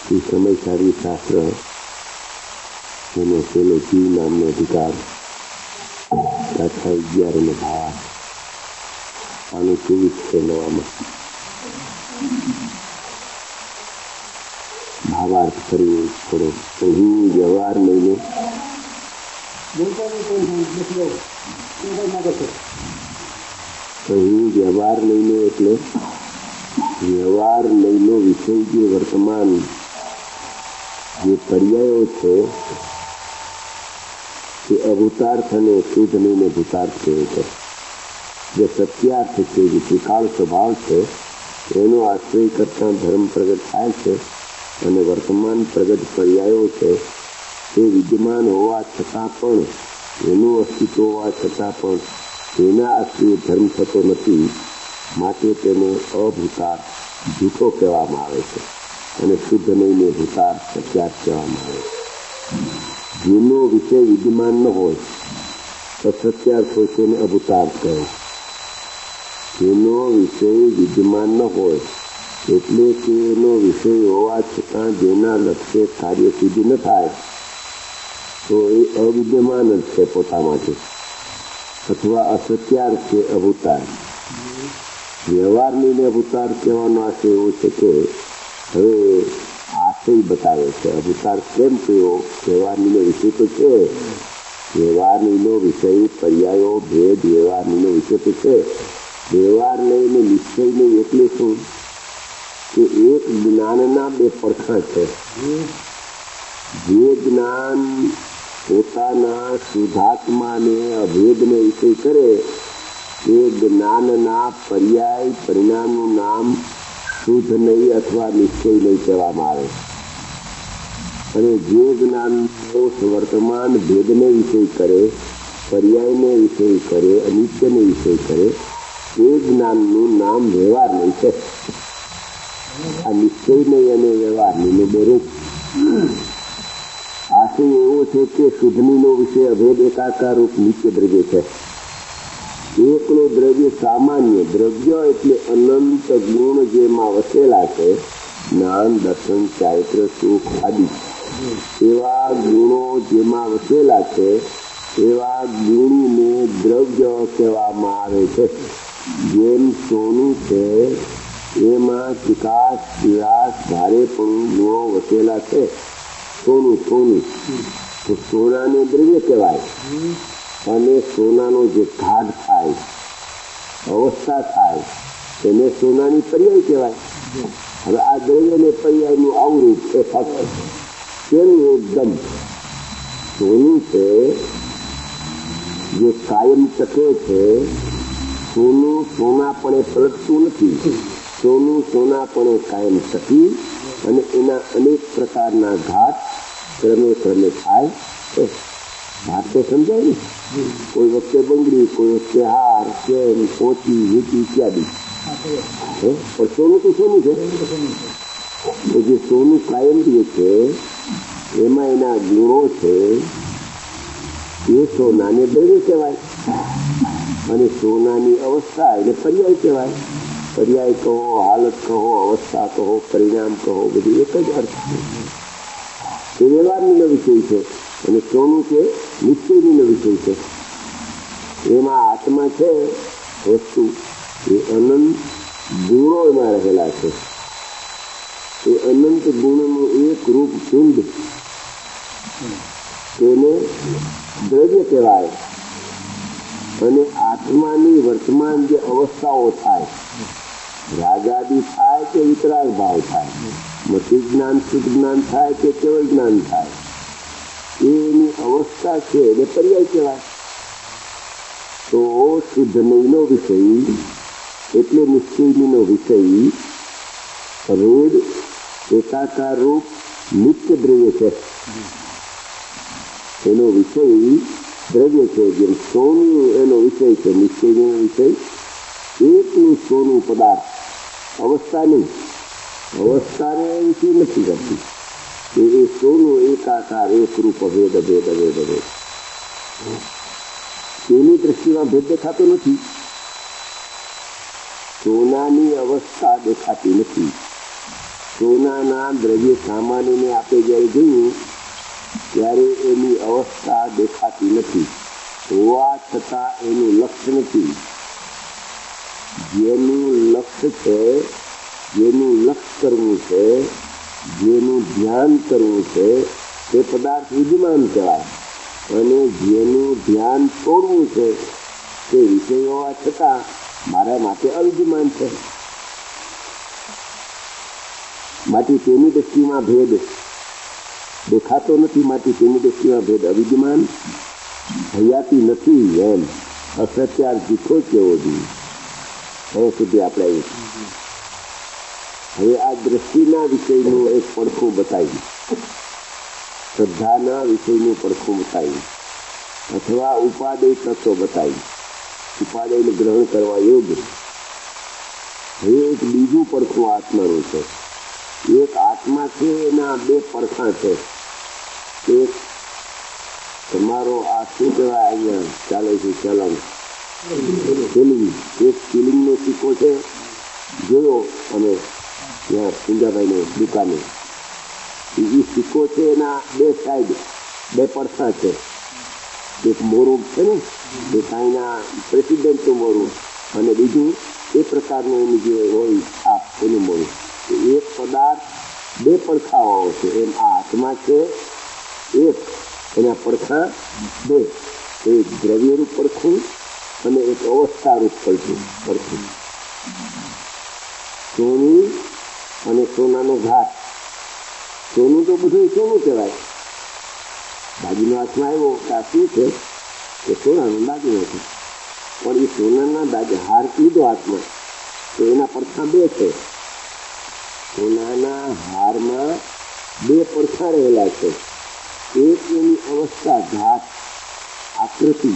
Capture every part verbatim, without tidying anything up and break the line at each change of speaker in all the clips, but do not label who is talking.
એ સમયશાળી શાસ્ત્ર એનો પેલો જીવ નામનો અધિકાર ગાથા અગિયાર અને બાર આનું કેવી છે નવામાં ભાવાર્થ કરી થોડો અહીં વ્યવહાર લઈને અહીં વ્યવહાર લઈને એટલે વ્યવહાર લઈનો વિષય જે વર્તમાન જે પર્યાયો છે તે અભૂતાર્થ અને શુદ્ધ લઈને ભૂતાર્થ કહે છે. જે સત્યાર્થ છે, જે ત્રિકાળ સ્વભાવ છે એનો આશ્રય કરતા ધર્મ પ્રગટ થાય છે અને વર્તમાન પ્રગટ પર્યાયો છે તે વિદ્યમાન હોવા છતાં પણ એનું અસ્તિત્વ હોવા છતાં પણ તેના આશ્રય ધર્મ થતો નથી. માટે તેને અભૂતાર્થ જૂઠો કહેવામાં આવે છે અને શુદ્ધ લઈને ભૂતાર્થ સત્યાર્થ કહેવામાં આવે છે. જેનો વિષય વિદ્યમાન ન હોય તો સત્યાર્થ હોય તેને અભૂતાર્થ કહે. જેનો વિષય વિદ્યમાન ન હોય એટલે કે એનો વિષય હોવા છતાં જેના લક્ષ્ય કાર્ય સિદ્ધ ન થાય તો એ અવિદ્યમાન જ છે પોતા માટે, અથવા અસત્યાર્થ છે અભૂતાર્થ. વ્યવહારની અભૂતાર્થ કહેવાનો આશય એવો છે કે હવે આશય બતાવે છે. અભૂતાર્થ કેમ કયો? વ્યવહારની વિષય તો છે, વ્યવહારનો વિષય પર્યાયો ભેદ વ્યવહારનો વિષય તો છે. વ્યવહાર લઈને નિશ્ચય નહીં એટલે શું કે એક જ્ઞાનના બે પડખા છે. જે જ્ઞાન પોતાના શુદ્ધાત્માને અભેદને વિષય કરે એ જ્ઞાનના પર્યાય પરિણામનું નામ શુદ્ધ નહીં અથવા નિશ્ચય નહીં કહેવામાં આવે. અને જે જ્ઞાન વર્તમાન ભેદને વિષય કરે, પર્યાયને વિષય કરે, અનિત્યને વિષય કરે એ જ્ઞાનનું નામ વ્યવહાર નહીં છે. આ નિશ્ચય નહીં અને વ્યવહાર નહીં બે રૂપ. આશય એવો છે કે શુદ્ધનીનો વિષય અભેદ એકાકાર રૂપ નિત્ય દ્રવ્ય છે. એકલો દ્રવ્ય સામાન્ય દ્રવ્ય એટલે અનંત ગુણ જેમાં વસેલા છે, જ્ઞાન દર્શન ચારિત્ર સુખ આદિ એવા ગુણો જેમાં વસેલા છે એવા ગુણીને દ્રવ્ય કહેવામાં આવે છે. જેમ સોનું છે એમાં ચિકાસ પીળાશ ભારેપણું ગુણો વસેલા છે. સોનું સોનું તો સોનાને દ્રવ્ય કહેવાય અને સોનાનો જે ઘાટ થાય, અવસ્થા થાય તેને સોનાની પર્યાય કહેવાય. હવે આ દ્રવ્ય ને પર્યાયનું આવું રૂપ છે. ફક્ત તેનું એકદમ સોનું છે જે કાયમ ટકે છે. સોનું સોનાપણે પલટતું નથી. સોનું સોનાપણે કાયમ ટકી અને એના અનેક પ્રકારના ઘાટ ક્રમે ક્રમે થાય છે. ઘાટ તો સમજાય ને, કોઈ વખતે બંગડી, કોઈ વખતે હાર, ચેન, પોચી, વીટી ઇત્યાદિ. પણ સોનું તો સોનું છે. જે સોનું કાયમ રહે છે એમાં એના ગુણો છે એ સોનાને દ્રવ્ય કહેવાય અને સોનાની અવસ્થા એને પર્યાય કહેવાય. પર્યાય કહો, હાલત કહો, અવસ્થા કહો, પરિણામ કહો, બધું એક જ અર્થ છે. એ વ્યવહારનો વિષય છે અને સોનું કે નિશ્ચયનો વિષય છે. એમાં આત્મા છે વસ્તુ એ અનંત ગુણો એમાં રહેલા છે. એ અનંત ગુણનું એક રૂપ પિંડ તેને દ્રવ્ય કહેવાય. અને આત્માની વર્તમાન જે અવસ્થાઓ થાય, રાગાદિ થાય કે વિતરાગ ભાવ થાય, મતિ જ્ઞાન શુદ્ધ જ્ઞાન થાય કે કેવળ જ્ઞાન થાય, એની અવસ્થા છે એને પર્યાય કહેવાય. તો શુદ્ધ નહીનો વિષય એટલે નિશ્ચયનો વિષય અભેદ એકાકાર રૂપ નિત્ય દ્રવ્ય છે. એનો વિષય દ્રવ્ય છે. જેમ સોનું એનો વિષય છે, નિશ્ચયનો વિષય એકનું સોનું પદાર્થ, અવસ્થા નહીં, અવસ્થાને વિશે નથી કરતી. એ સોનું એકાકાર એક રૂપ અભેદ અભેદ અભેદ અભેદ તેની દ્રષ્ટિમાં ભેદ દેખાતો નથી. સોનાની અવસ્થા દેખાતી નથી. સોનાના દ્રવ્ય સામાન્યને આપણે જ્યારે જોયું ત્યારે એની અવસ્થા દેખાતી નથી, હોવા છતાં એનું લક્ષ્ય નથી. જેનું લક્ષ્ય છે, જેનું લક્ષ્ય કરવું છે, જેનું ધ્યાન કરવું છે તે પદાર્થ વિદ્યમાન કહેવાય, અને જેનું ધ્યાન તોડવું છે તે વિષય હોવા છતાં મારા માટે અવિદ્યમાન છે. માટે તેની દ્રષ્ટિમાં ભેદ દેખાતો નથી, માટે તેની દ્રષ્ટિમાં ભેદ અવિદ્યમાન હયાતી નથી. એમ અસત્યાર જૂઠો કેવો જોઈએ અહીં સુધી આપણે આવ્યું. હવે આ દ્રષ્ટિના વિષયનું એક પડખું બતાવ્યું, શ્રદ્ધાના વિષયનું પડખું બતાવ્યું, અથવા ઉપાદેય તત્વ બતાવ્યું, ઉપાદેયને ગ્રહણ કરવા યોગ્ય. હવે એક બીજું પડખું આત્માનું છે. એક આત્મા છે, એના બે પડખા છે. એક તમારો આ શું કહેવાય અહીંયા ચાલે છે ચલણ, સિલિંગ, એક સિલિંગનો સિક્કો છે, જોયો અમે ત્યાં પૂંજાભાઈને દુકાને. એ સિક્કો છે, એના બે સાઈડ બે પડખા છે. એક મોરું છે ને, એ કાંઈના પ્રેસિડેન્ટનું મોરું, અને બીજું એ પ્રકારનું એનું જે હોય છાપ એનું મોરું. એક પદાર્થ બે પડખાવાળો છે, એમ આ આત્મા છે એક, એના પડખા બે. એક દ્રવ્યરૂપ પડખું અને એક અવસ્થારૂપ પડખું પડખું સોનું અને સોનાનો ઘાટ. સોનું તો બધું સોનું કહેવાય. દાગીનો હાથમાં આવ્યો કે આ શું છે કે સોનાનો દાગીનો છે, પણ એ સોનાના દાગ હાર લીધો હાથમાં તો એના પડખા બે છે. સોનાના હારમાં બે પડખા રહેલા છે. એક એની અવસ્થા ઘાત આકૃતિ,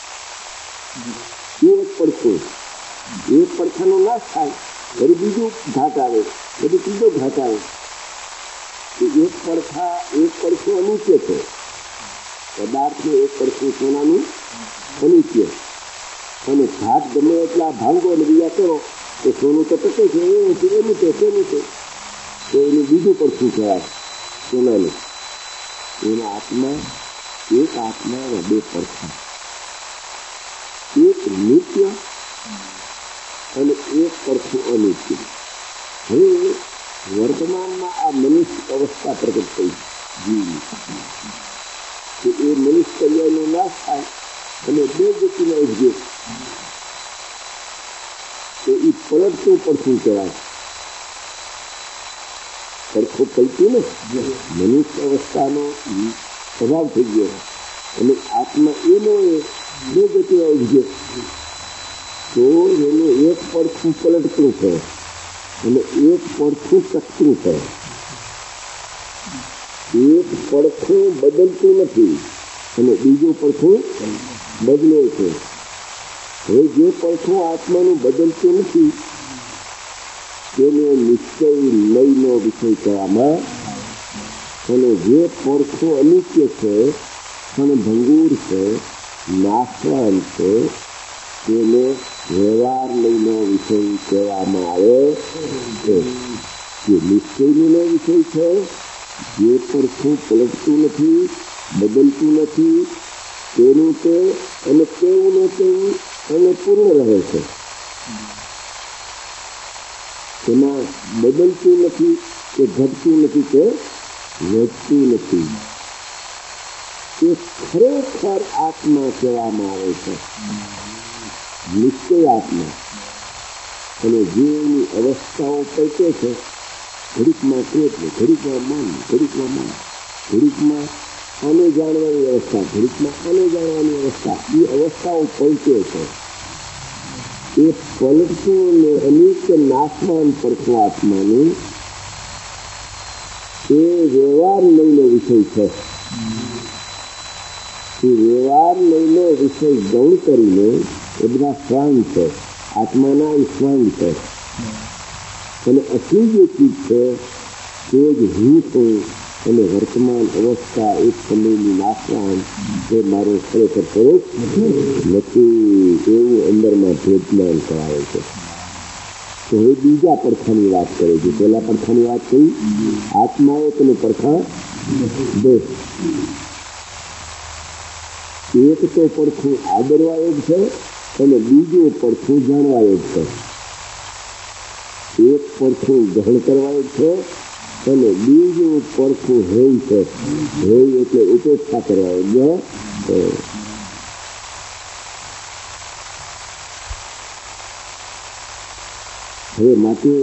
એક પડખું. એક પડખાનો નાશ થાય ફરી બીજું ઘાટ આવે, ફરી ત્રીજો ઘાટ આવે. એક પડખા એક પડખું અનિત્ય છે. પદાર્થનું એક પડખું સોનાનું અનિત્ય, અને ઘાટ ગમે એટલા ભાંગો અને બીજા કરો તો સોનું તો ટકે છે, એનું છે એનું છે તેનું છે, તો એનું બીજું પડખું કહેવાય સોનાનું. એના આત્મા એક આત્મા બે પડખા, એક નિત્ય અને એક પડખું અનિત્ય. હવે વર્તમાનમાં આ મનુષ્ય અવસ્થા પ્રગટ થઈ જીવની, કે એ મનુષ્ય કલ્યાણનો નાશ થાય અને બે ગતિનો ઉપજે, તો એ પલટતું પડખું કહેવાય. પડખું પલટ્યું ને, મનુષ્ય અવસ્થાનો સ્વભાવ થઈ ગયો અને આત્મા એનો એ બે ગતિનો ઉપજે, તો એનું એક પડખું પલટતું છે અને એક પડખું ટકતું છે. એક પડખું બદલતું નથી અને બીજું પડખું બદલે છે. હવે જે પડખું આત્માનું બદલતું નથી તેને નિશ્ચય લયનો વિષય કહેવામાં, અને જે પડખું અનિત્ય છે અને ભંગુર છે, નાશવાન છે, તેને વ્યવહાર લયનો વિષય કહેવામાં આવે છે. જે નિશ્ચયનો વિષય છે, જે પડખું પલટતું નથી, બદલતું નથી, તેનું તે અને તેવું ને તેવું અને પૂર્ણ રહે છે. તેમાં બદલતું નથી કે ઘટતું નથી કે વધતું નથી. એ ખરેખર આત્મા કહેવામાં આવે છે, નિશ્ચય આત્મા. અને જે એની અવસ્થાઓ પલટે છે, ઘડીકમાં ક્રોધ, ઘડીકમાં મન, ઘડીકમાં મન, ઘડીકમાં આને જાણવાની અવસ્થા, ઘડીકમાં આને જાણવાની અવસ્થા, એ અવસ્થાઓ પલટે છે. એ પલટતું અને અનેક નાશવાન પડખું આત્માનું એ વ્યવહાર લયનો વિષય છે. એ વ્યવહાર લયનો વિષય ગૌણ કરીને એ બધા સ્વાંગ છે, આત્માના એ સ્વાંગ છે. અને અસલી જે ચીજ છે તે જ હું છું, અને વર્તમાન અવસ્થા એક સમયની નાશવાન એ મારો ખરેખર સ્વરૂપ નથી, એવું અંદરમાં ભેદમાન કરાવે છે. તો એ બીજા પડખાની વાત કરે છે. પેલા પડખાની વાત થઈ આત્મા એક અને પડખા બે. એક તો પડખું આદરવા યોગ છે અને બીજું પડખું જાણવા યોગ છે. એક પડખું ગ્રહણ કરવા યોગ છે અને બીજું પડખું હેય છે. હેય એટલે ઉપેક્ષા કરવા યોગ્ય. હવે માટે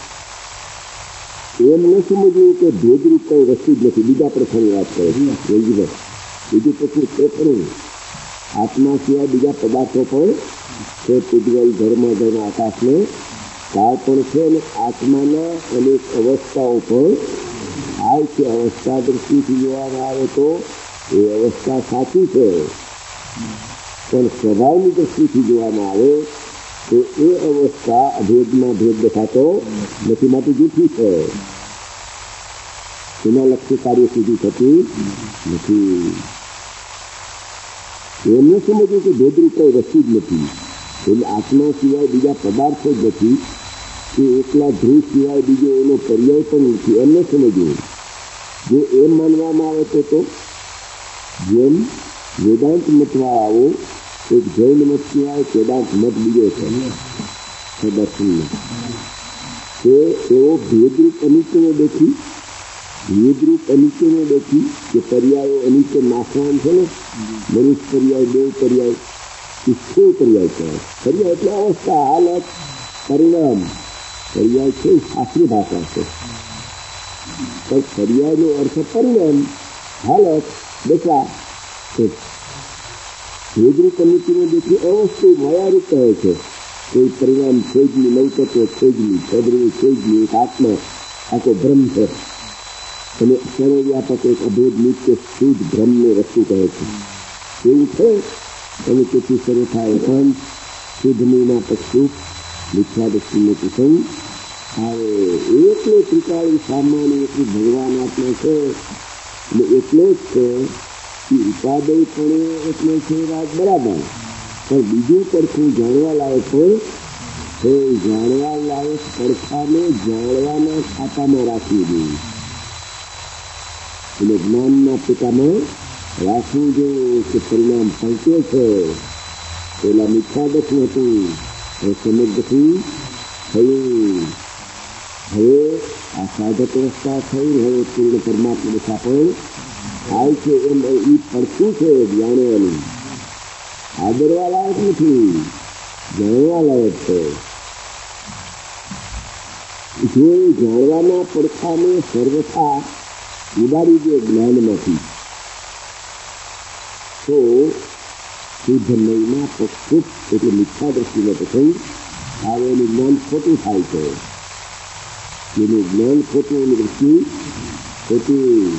એમ ન સમજવું કે ભેદરૂપ કઈ વસ્તુ જ નથી. બીજા પડખાની વાત કરે છે. બીજું પછી તે ખરું આત્મા સિવાય બીજા પદાર્થો પણ છે. પૂજવલ ધર્મ ધર્મ આકાશને કાળ પણ છે અને આત્માના અનેક અવસ્થાઓ પણ આવે છે. અવસ્થા દ્રષ્ટિથી જોવામાં આવે તો એ અવસ્થા સાચી છે, પણ સ્વભાવની દ્રષ્ટિથી જોવામાં આવે તો એ અવસ્થા અભેદમાં ભેદ દેખાતો નથી, માટે જૂઠી છે. એના લક્ષ્ય કાર્ય સુધી થતી નથી. એમને સમજવું કે ભેદરૂપ કઈ વસ્તુ જ નથી. એટલે આત્મા સિવાય બીજા પદાર્થો જ નથી કે એકલા ધ્રુવ સિવાય બીજો એનો પર્યાય પણ નથી. એમને સમજવું. જો એમ માનવામાં આવે તો તો જેમ વેદાંત મતવાળાઓ એક જૈન મત સિવાય વેદાંત મત બીજો છે દર્શનનો, તે એવો ભેદરૂપ અનિત્યને દેખી ભેદરૂપ અનિત્યને દેખી કે પર્યાયો અનિત્ય નાશવાન છે ને, મનુષ્ય પર્યાય દેવ પર્યાય ઈશ્વર પર્યાય છે. પર્યાય એટલે અવસ્થા, હાલત, પરિણામ. પર્યાય છે શાસ્ત્રીય ભાષા છે, પણ પર્યાયનો અર્થ પરિણામ, હાલત, દશા છે. ભેદરૂપ અનિત્યને દેખી અવસ્થિત માયારૂપ કહે છે. કોઈ પરિણામ છે જ નહીં, લૌકત્વ છે જ નહીં, પદરૂપ છે જ નહીં. એક આત્મા આખો બ્રહ્મ છે અને સર્વવ્યાપક એક અભેદ નિત્ય શુદ્ધ બ્રહ્મને વસ્તુ કહે છે. એવું છે અને તેથી શરૂ થાય એકાંત શુદ્ધ મહિના પક્ષુ મિથ્યા દૃષ્ટિનો પ્રસંગ આવે. એટલો ત્રિકાળી સામાન્ય એટલું ભગવાન આત્મા છે અને એટલો જ છે કે ઉપાદયપણે એટલે છે વાત બરાબર, પણ બીજું પડખું જાણવા લાયક પણ એ જાણવા લાયક પડખાને જાણવાના ખાતામાં રાખવી જોઈએ. એટલે જ્ઞાનના પિતામાં રાખવું જોઈએ કે પરિણામ પહોંચે છે. પેલા મિથ્યા દર્શન હતું, હવે સમજથી થયું. હવે આ સાધક અવસ્થા થઈ, હવે પૂર્ણ પરમાત્મા દશા પણ થાય છે. એમ એ પડખું છે જાણવાનું. આદરવા લાયક નથી, જાણવા લાયક છે. જો જાણવાના પડખાને સર્વથા ઉડાડી દે જ્ઞાનમાંથી તો શુદ્ધ મહિના પક્ષુપ એટલે મિથ્યા દ્રષ્ટિનો પ્રસંગ આવેલું જ્ઞાન ખોટું થાય છે. જેનું જ્ઞાન ખોટું એની દ્રષ્ટિ ખોટી.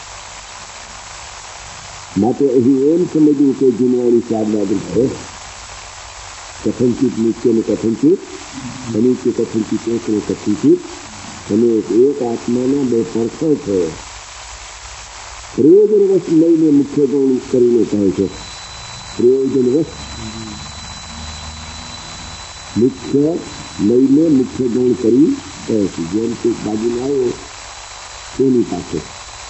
માટે અહીં એમ સમજવું કે જુનવાણી શારદાદૃત છે. કથનચિત નિત્ય ને કથનચિત અનિત્ય, કથનચિત એક ને કથનચિત અને એક આત્માના બે પડખો છે. પ્રયોજનવશ લઈને મુખ્ય ગૌણ કરીને કહે છે. પ્રયોજનવશ મુખ્ય લઈને મુખ્ય ગૌણ કરી કહે છે. જેમ કે બાજુમાં આવ્યો તેની પાસે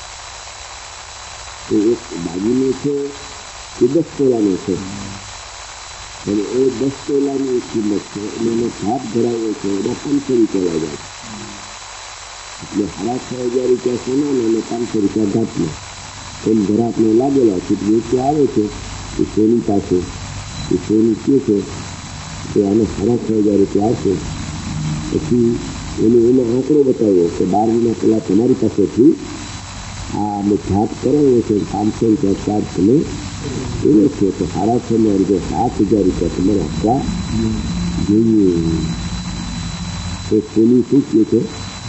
તો એક બાજુનો છે કે દસ તોલાનો છે અને એ દસ તોલાની કિંમત છે અને એનો ભાગ ધરાવ્યો છે એના પાંચસો રૂપિયા લાગ્યા એટલે સાડા છ હજાર રૂપિયા સોનાના અને પાંચસો રૂપિયા ઘાટના એમ ઘરાકને લાગેલા છે. જે આવે છે એ સોની પાસે એ સોની કે છે કે આને સાડા છ હજાર રૂપિયા આવશે. પછી એને એનો આંકડો બતાવ્યો કે બાર મહિના પહેલાં તમારી પાસેથી આ અમે ઘાટ કરાવ્યો છે, પાંચસો રૂપિયા ચાર્જ તમે એવો છે તો સાડા છ હજાર રૂપિયા સાત હજાર રૂપિયા તમારે આપવા જોઈએ. તો સોની શું કહે છે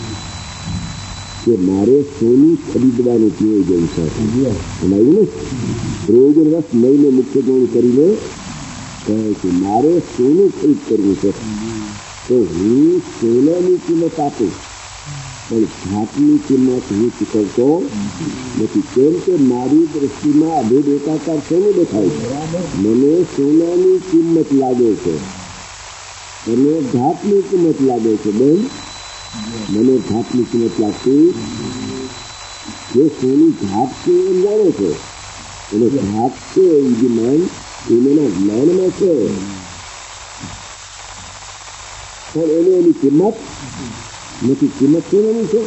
કે મારે સોનું ખરીદવાનું પ્રયોજન છે. બનાવ્યું ને પ્રયોજનવશ લઈને મુખ્ય ગૌણ કરીને કહે છે મારે સોનું ખરીદ કરવું છે તો હું સોનાની કિંમત આપું પણ ઘાટની કિંમત હું ચૂકવતો નથી. કેમ કે મારી દ્રષ્ટિમાં અભેદ એકાકાર સોનું દેખાય છે, મને સોનાની કિંમત લાગે છે અને ધાતની કિંમત લાગે છે. બેન, મને ધાતની કિંમત લાગતી જે સોની ધાત છે એમ જાણે છે, અને ધાત છે વિદ્યમાન એના જ્ઞાનમાં છે, પણ એને એની કિંમત નથી. કિંમત શેનાની છે?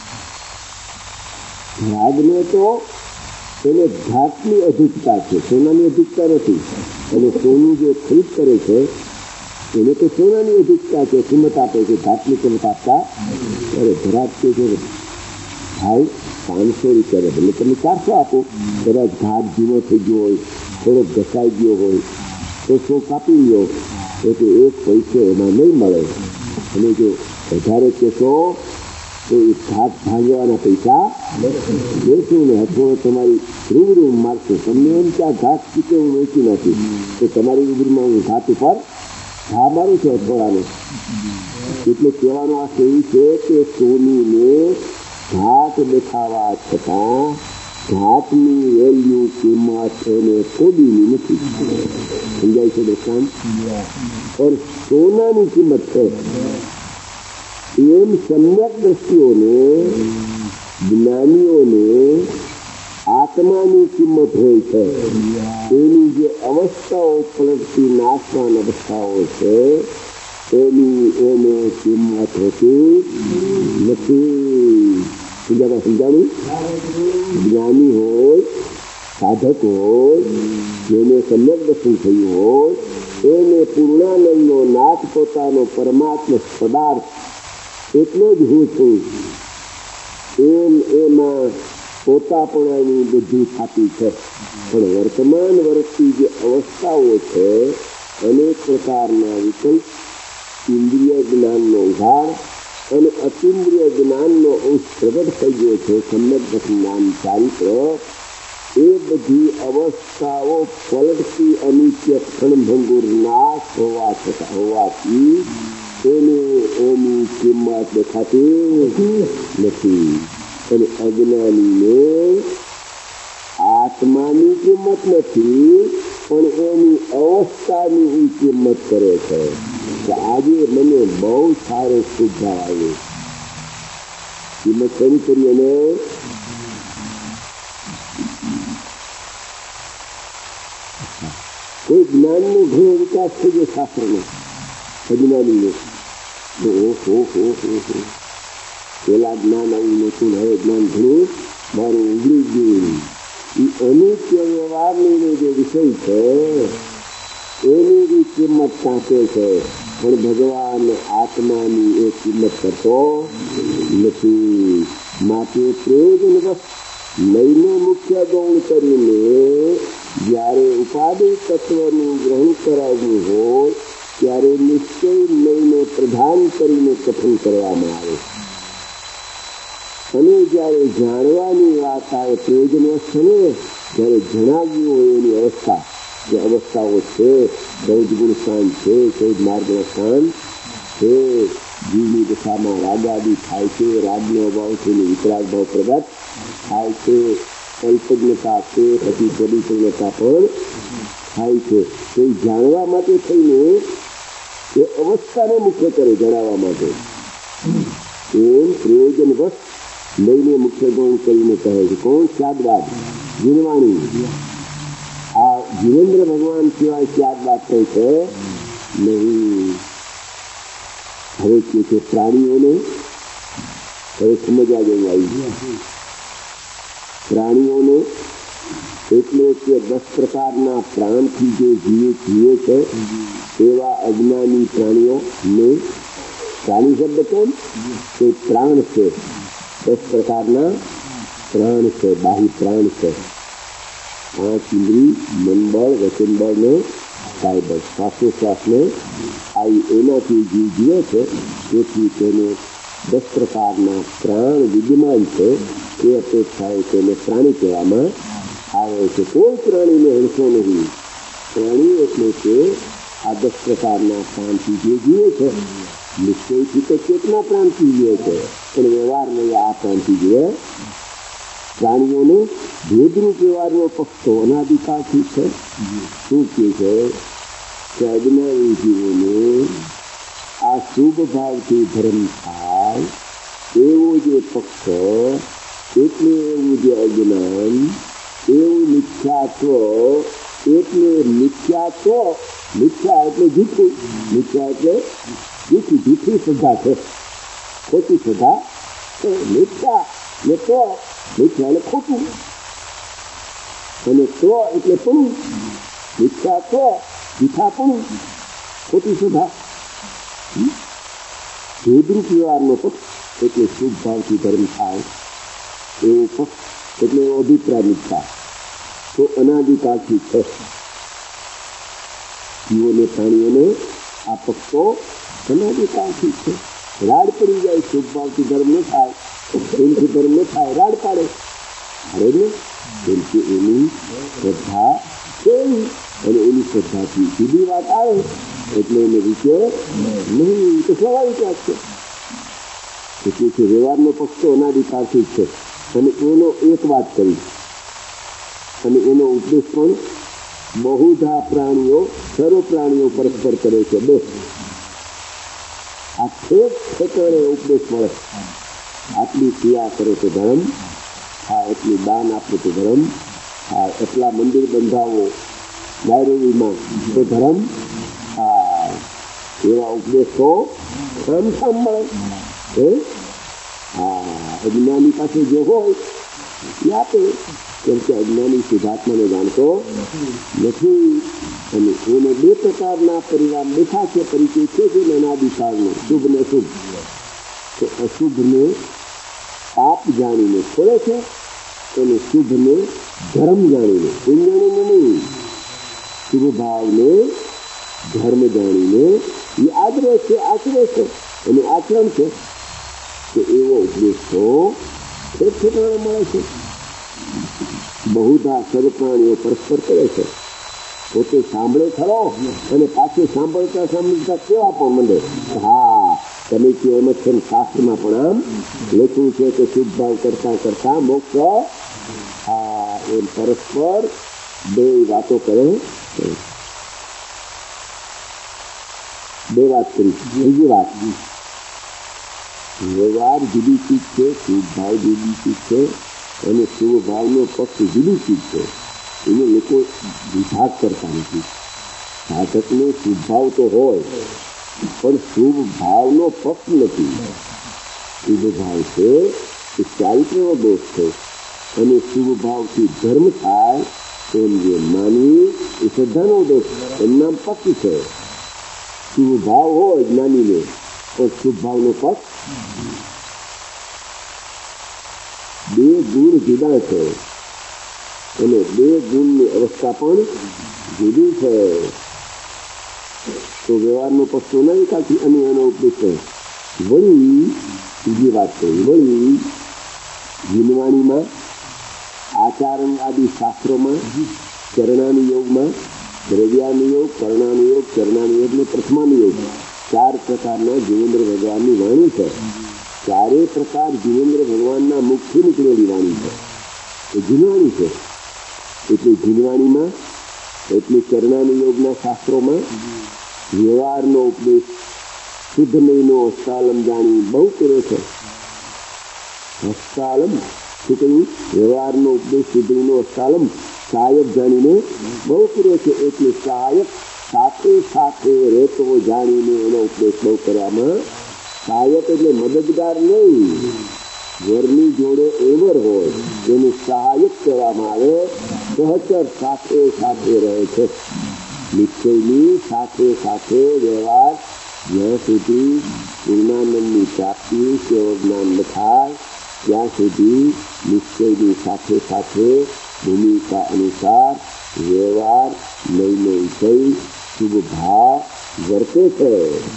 રાગને તો એને ધાતની અધિકતા છે, સોનાની અધિકતા નથી. અને સોનું જે ખરીદ કરે છે એને તો સોનાની અધિકતા છે, કિંમત આપે છે, ધાતની કિંમત આપતા. અરે ધરાત કે છે ભાઈ પાંચસો રૂપિયા ભલે તમે ચારસો આપો, કદાચ ઘાટ ધીમો થઈ ગયો હોય, થોડોક ઘસાઈ ગયો હોય તો સો કાપી લો, એટલે એક પૈસો એમાં નહીં મળે. અને જો વધારે કહેશો તો એ ઘાટ ભાંગવાના પૈસા લેશું ને અથવા તમારી રૂબરૂ મારશે. તમને એમ કે આ ઘાટ ચૂકે હું વેચી નાખી, તો તમારી રૂબરૂમાં હું ઘાટ ઉપર ઘા મારું છું અથોડાને. એટલે કહેવાનો આ એવી છે કે સોનીને ઘાટ દેખાવા છતાં ઘાટની વેલ્યુ કિંમત એને કોડીની નથી. સમજાય છે દોસ્તાન? और સોનાની કિંમત છે એમ સમ્યક દ્રષ્ટિઓને, જ્ઞાનીઓને આત્માની કિંમત હોય છે. એની જે અવસ્થાઓ પલટતી નાશવાન અવસ્થાઓ છે એની એને કિંમત હોતી નથી. સમજાતા સમજાણું? જ્ઞાની હોય, સાધક હોય, જેને સમ્યક દર્શન થયું હોય, એને પૂર્ણાનંદનો નાથ પોતાનો પરમાત્મા પદાર્થ એટલે જ હું છું એમ એમાં પોતાપણાની બુદ્ધિ થતી છે. પણ વર્તમાન વર્તતી જે અવસ્થાઓ છે, અનેક પ્રકારના વિકલ્પ, ઇન્દ્રિય જ્ઞાનનો ઉઘાડ અને અતિન્દ્રિય જ્ઞાનનો અંશ પ્રગટ થઈ ગયો છે. સમ્યક જ્ઞાન ચારિત્ર એ બધી અવસ્થાઓ પલટતી અનિત્ય ક્ષણભંગુર નાશ હોવા છતાં હોવાથી એને એની કિંમત દેખાતી નથી. અને અજ્ઞાનીને આત્માની કિંમત નથી, પણ એની અવસ્થાની કિંમત કરે છે. કે આજે મને બહુ સારો સુધાર આવ્યો. કિંમત શરૂ કરી અને કોઈ જ્ઞાનનો ઘણો વિકાસ થઈ ગયો શાસ્ત્રનો, અજ્ઞાનીનો. પેલા જ્ઞાન આવું નતું, હવે જ્ઞાન ઘણું મારું ઉઘડી ગયું. એ અનિત્ય વ્યવહારની જે વિષય છે એની બી કિંમત કાંપે છે, પણ ભગવાન આત્માની એ કિંમત કરતો નથી. માટે પ્રયોજન વસ્ત લઈને મુખ્ય ગૌણ કરીને જ્યારે ઉપાધિ તત્વનું ગ્રહણ કરાવવું હોય ત્યારે નિશ્ચય લઈને પ્રધાન કરીને કથન કરવામાં આવે. અને જ્યારે જાણવાની વાત આવે પ્રયોજન વસ્તુને, જ્યારે જણાવ્યું હોય એની અવસ્થા, જે અવસ્થાઓ છે, ચૌદ ગુણ સ્થાન છે, ચૌદ માર્ગના સ્થાન છે, જીવની દશામાં રાગાદી થાય છે, રાગનો અભાવ છે, વિતરાગ ભાવ પ્રગટ થાય છે, કલ્પજ્ઞતા છે, પછી પ્રતિજ્ઞતા પણ થાય છે. તો જાણવા માટે થઈને એ અવસ્થાને મુખ્ય કરે, જણાવવા માટે. એમ પ્રયોજન વસ્ત લઈને મુખ્ય ગૌણ કરીને કહે છે. કોણ? ત્યાગબાદ જીવવાણી. આ જીવેન્દ્ર ભગવાન સિવાય ત્યાગબાદ કહે છે નહીં. હવે કે છે પ્રાણીઓને હવે સમજવા જેવું આવી. પ્રાણીઓને એટલે કે દસ પ્રકારના પ્રાણથી જે જીવે જીવે છે એવા અજ્ઞાની પ્રાણીઓને પ્રાણી શબ્દ કેમ? તે પ્રાણ છે. દસ પ્રકારના પ્રાણ છે, બાહ્ય પ્રાણ છે. પાંચ ઇન્દ્રિય, મનબળ, વચનબળ ને કાયબળ, શ્વાસોશ્વાસને આવી એનાથી જીવ જીવે છે. તેથી તેને દસ પ્રકારના પ્રાણ વિદ્યમાન છે. એ અપેક્ષાએ તેને પ્રાણી કહેવામાં આવે છે. કોઈ પ્રાણીને હણશો નહીં. પ્રાણી એટલે કે આ દસ પ્રકારના પ્રાણથી જે જીવે છે. નિશ્ચયથી તો કેટલા પ્રાણથી જીવે છે, પણ વ્યવહારમાં આ પ્રાણથી જીવે. પ્રાણીઓને ભેદરૂપ વ્યવહારનો પક્ષો અનાદિકાળથી છે. શું કહે છે કે અજ્ઞાની જીવોને આ શુભ ભાવથી ધર્મ થાય એવો જે પક્ષ, એટલે એવું જે અજ્ઞાન, એવું મિથ્યાત્વ, એટલે મિથ્યાત્વ, મિથ્યા એટલે જૂઠું, મિથ્યા એટલે જૂઠી જૂઠી શ્રદ્ધા છે, ખોટી શ્રદ્ધા. મિથ્યા ને તો મિથ્યા એટલે ખોટું, અને તો એટલે પણ મિથ્યા તો જૂઠા પણ ખોટી શ્રદ્ધા. ભેદરૂપ વ્યવહારનો પક્ષ એટલે શુભ ભાવથી ધર્મ થાય એવો પક્ષ એટલે અભિપ્રાય મિથ્યા તો અનાદિકાળથી છે. જીવોને પ્રાણીઓને આ પક્ષો અનાદિકાળથી છે. રાડ પડી જાય, શુભ ભાવથી ધર્મ ન થાય, એમથી ધર્મ ન થાય, રાડ પાડે. અરે ને કેમ કે એની શ્રદ્ધા છે અને એની શ્રદ્ધાથી સીધી વાત આવે એટલે એને વિશે નહીં, તો સ્વાભાવિક વાત છે. એટલે છે વ્યવહારનો પક્ષ તો અનાદિકાળથી જ છે. અને એનો એક વાત કરી, અને એનો ઉપદેશ પણ બહુધા પ્રાણીઓ, સર્વ પ્રાણીઓ પરસ્પર કરે છે. બે આ ઠેક ઠેકાણે ઉપદેશ મળે. આટલી ક્રિયા કરો તો ધર્મ થાય, એટલી દાન આપો તો ધર્મ થાય, એટલા મંદિર બંધાવો લાઇબ્રેરીમાં તો ધર્મ થાય. એવા ઉપદેશ તો ધર્મ સામ મળે. હે હા, અજ્ઞાની પાસે જે હોય એ આપે, કેમ કે અજ્ઞાની સિદ્ધાત્માને જાણતો નથી. અને એને બે પ્રકારના પરિણામ દેખા છે, પરિચય છે જે અનાદિકાળનો, શુભ ને અશુભ. તો અશુભને પાપ જાણીને છોડે છે, અને શુભને ધર્મ જાણીને, પુણ્ય જાણીને નહીં, શુભ ભાવને ધર્મ જાણીને એ આદરે છે, આચરે છે અને આચરણ છે. તો એવો ઉપદેશ તો એક ઠેકાણે મળે છે. બહુધા સર્વ પ્રાણીઓ પરસ્પર કરે છે. પોતે સાંભળે ખરો અને પાછું સાંભળતા સાંભળતા કેવા પણ મંડે. હા, તમે કહો એમ જ છે. શાસ્ત્રમાં પણ આમ લખ્યું છે કે શુભ ભાવ કરતા કરતા મોક્ષ. હા, એમ પરસ્પર બે વાતો કરે. બે વાત કરી. બીજી વાત, વ્યવહાર જુદી ચીજ છે, શુભ ભાવ જુદી ચીજ છે, અને શુભ ભાવનો પક્ષ જુદી ચીજ છે. એને લોકો વિભાગ કરતા નથી. સાધકને શુભ ભાવ તો હોય પણ શુભ ભાવનો પક્ષ નથી. શુભ ભાવ છે એ ચારિત્રનો દોષ છે, અને શુભ ભાવથી ધર્મ થાય એમ જે માનવી એ શ્રદ્ધાનો દોષ, એમના પક્ષ છે. શુભ ભાવ હોય જ્ઞાનીને પણ શુભ ભાવનો પક્ષ. બે ગુણ જુદા છે અને બે ગુણની અવસ્થા પણ જુદી છે. તો વ્યવહારનો પક્ષ તો નહીં કાઢી અને એનો ઉપદેશ છે. વળી બીજી વાત કરી, વળી જીનવાણીમાં, આચારણ આદિ શાસ્ત્રોમાં, ચરણાનુયોગમાં, દ્રવ્યાનુયોગ, કર્ણાનુયોગ, ચરણાનુયોગ ને પ્રથમાનુયોગ ચાર પ્રકારના જીવેન્દ્ર ભગવાનની વાણી છે. ચારેય પ્રકાર જીવેન્દ્ર ભગવાનના મુખથી નીકળેલી વાણી છે. એ જીનવાણી છે. એટલે જીનવાણીમાં, એટલે ચરણાનુયોગના શાસ્ત્રોમાં વ્યવહારનો ઉપદેશ શુદ્ધ નહીંનો હસ્તાલમ જાણી બહુ કર્યો છે. હસ્તાલમ શું કહ્યું? વ્યવહારનો ઉપદેશ શુદ્ધ નહીંનો હસ્તાલમ સહાયક જાણીને બહુ કર્યો છે. એટલે સહાયક સાથે સાથે રહેતો જાણીને એનો ઉપદેશ બહુ કરવામાં. સહાયક એટલે મદદગાર નહીં, ઘરની જોડે એવર હોય એનું સહાયક કહેવામાં આવે. સહચર સાથે સાથે રહે છે. નિશ્ચયની સાથે સાથે વ્યવહાર જ્યાં સુધી પૂર્ણાનંદની પ્રાપ્તિ કેવળ જ્ઞાન ન થાય ત્યાં સુધી નિશ્ચયની સાથે સાથે ભૂમિકા અનુસાર વ્યવહાર લઈને થઈ શુભ ભાવ વર્તે છે.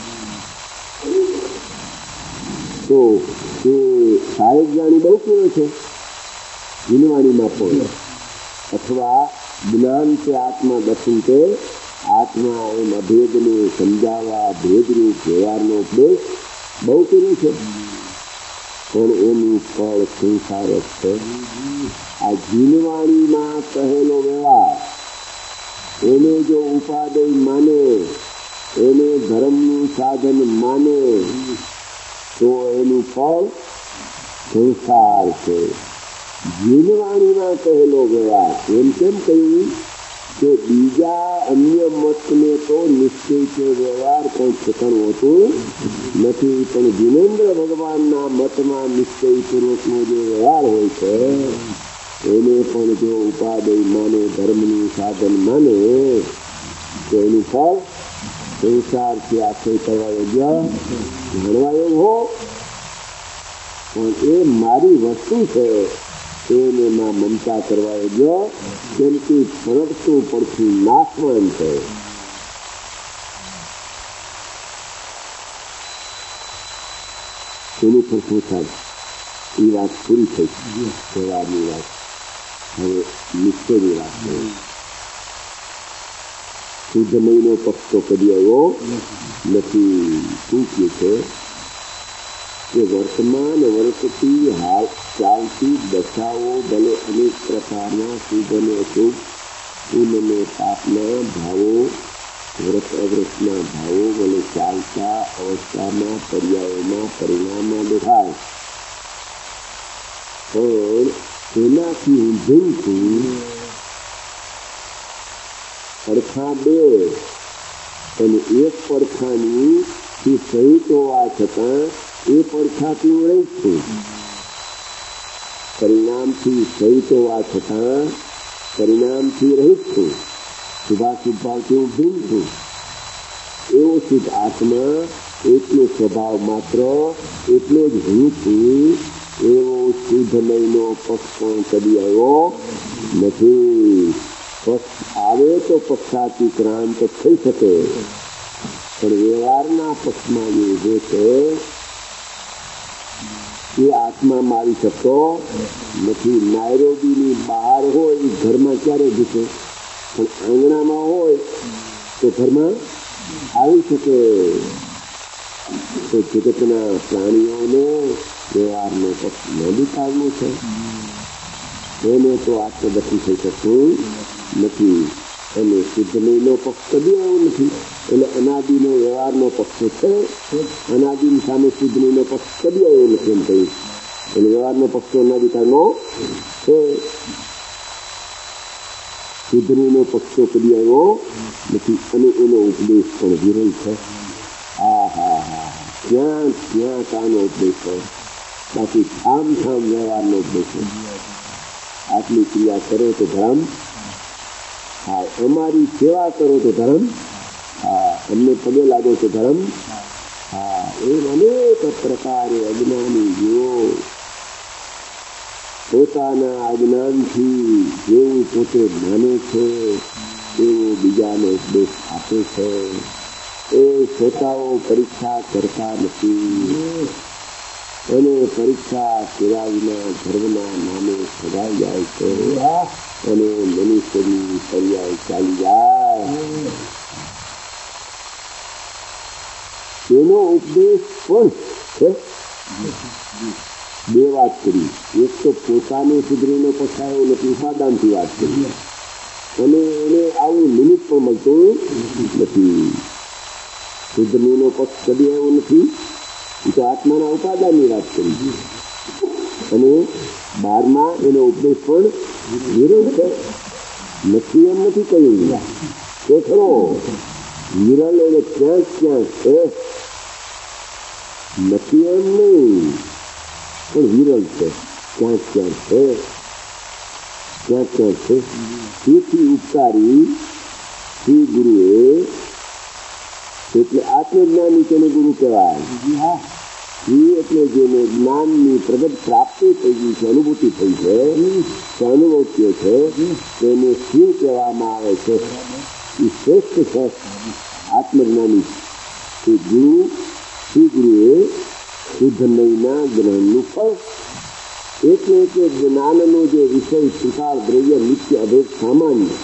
તો તે સહાયક જાણી બહુ કેવો છે જીનવાણીમાં પણ, અથવા જ્ઞાન કે આત્મા દર્શન કે આત્મા એમ અભેદને સમજાવવા ભેદરૂપ વ્યવહારનો ઉપદેશ બહુ કર્યો છે. પણ એનું ફળ સંસારક છે. આ જીનવાણીમાં કહેલો વ્યવહાર એને જો ઉપાદેય માને એને ધર્મનું સાધન માને તો એનું ફળ સંસાર છે. જીનવાણીમાં કહેલો વ્યવહાર એમ કેમ કહ્યું કે બીજા અન્ય મતને તો નિશ્ચય છે વ્યવહાર કંઈ ઠેકાણું હોતું નથી, પણ જીનેન્દ્ર ભગવાનના મતમાં નિશ્ચયપૂર્વકનો જે વ્યવહાર હોય છે એને પણ જો ઉપાદેય માને, ધર્મનું સાધન માને તો એનું ફળ સંસારથી આશ્રય કરવા યોગ્ય ગણવા યોગ્ય હો. પણ એ મારી વસ્તુ છે એને માં મમતા કરવા યોગ્ય, કેમ કે ફરકતું પડતું નાશવાન છે. એની પર શું થાય એ વાત પૂરી થઈ વ્યવહારની વાત. હવે નિશ્ચયની વાત છે. શુદ્ધ મહિનો પક્ષ તો કરી આવ્યો નથી. શું કહે છે કે વર્તમાન વર્ષથી હાલ ચાલતી દશાઓ ભલે અનેક પ્રકારના શુભ અને અશુભ, પુલ અને પાપના ભાવો, વ્રત અવ્રતના ભાવો ભલે ચાલતા અવસ્થામાં પર્યાયોમાં પરિણામમાં દેખાય, પણ તેનાથી હું ભિન્ન છું. પડખા બે અને એક પડખાની સહિત હોવા છતાં એ પડખાથી હું રહી છું. પરિણામથી સહિત હોવા છતાં પરિણામથી રહિત છું. શુભાશુભ ભાવથી હું ભિન્ન છું. એવો શુદ્ધ આત્મા એટલો સ્વભાવ માત્ર એટલો જ હું છું. એવો શુદ્ધ મહિનો પક્ષ પણ કદી આવ્યો નથી. પક્ષ આવે તો પક્ષાતિક્રાંત થઈ શકે, પણ વ્યવહારના પક્ષમાં જે ઉભો છે એ આત્મામાં આવી શકતો નથી. નાયરોબીની બહાર હોય એ ઘરમાં ક્યારે ઘૂસે, પણ આંગણામાં હોય તો ઘરમાં આવી શકે. તો જગતના પ્રાણીઓને વ્યવહારનો પક્ષ નદીકાળનો છે, એને તો આત્મદર્શી થઈ શકતું નથી. અને શુદ્ધમયનો પક્ષ કદી આવ્યો નથી. એટલે અનાદિનો વ્યવહારનો પક્ષ છે, અનાદિની સામે શુદ્ધમયનો પક્ષ કદી આવ્યો નથી એમ કહ્યું. એટલે વ્યવહારનો પક્ષ તો અનાદિકાળનો છે. શુદ્ધમયનો પક્ષ તો કદી આવ્યો નથી. અને એનો ઉપદેશ પણ વિરલ છે. હા હા હા ક્યાં ક્યાં કાનો ઉપદેશ છે, બાકી ઠામ ઠામ વ્યવહારનો ઉપદેશ છે. આટલી ક્રિયા કરો તો ધર્મ, હા અમારી સેવા કરો તો ધર્મ, હા અમને પગે લાગો તો ધર્મ, હા એમ અનેક પ્રકારે અજ્ઞાની જીવો પોતાના અજ્ઞાનથી જેવું પોતે માને છે એવું બીજાને ઉપદેશ આપે છે. એ શ્રોતાઓ પરીક્ષા કરતા નથી અને પરીક્ષા કર્યા વિના ધર્મના નામે સગાઈ જાય છે અને મનુષ્યની પર્યાય ચાલી જાય. એનો ઉપદેશ પણ છે. બે વાત કરી, એક તો પોતાને સુધરીનો પછાયો નથી, ઉપાદાનથી વાત કરી, અને એને આવું નિમિત્ત પણ મળતું નથી. શુદ્ધનો પક્ષ કદી આવ્યો નથી, એ તો આત્માના ઉપાદાનની વાત કરી. અને બારમાં એનો ઉપદેશ પણ વિરલ છે. નથી એમ નથી કહ્યું, તો ખરો વિરલ એને ક્યાંક ક્યાંક છે. નથી એમ નહીં, પણ વિરલ છે, ક્યાંક ક્યાંક છે, ક્યાંક ક્યાંક છે. તેથી ઉપકારી શ્રી ગુરુએ, એટલે આત્મજ્ઞાની તેને ગુરુ કહેવાય. એટલે જેને જ્ઞાનની પ્રગટ પ્રાપ્તિ થઈ ગઈ છે, અનુભૂતિ થઈ છે, તે અનુભૂતિઓ છે, તેને શું કહેવામાં આવે છે? એ શ્રેષ્ઠ છે આત્મજ્ઞાની. એ ગુરુ શ્રી ગુરુએ શુદ્ધ નયના ગ્રહણનું ફળ, એટલે કે જ્ઞાનનો જે વિષય ત્રિકાળ દ્રવ્ય નિત્ય અભેદ સામાન્ય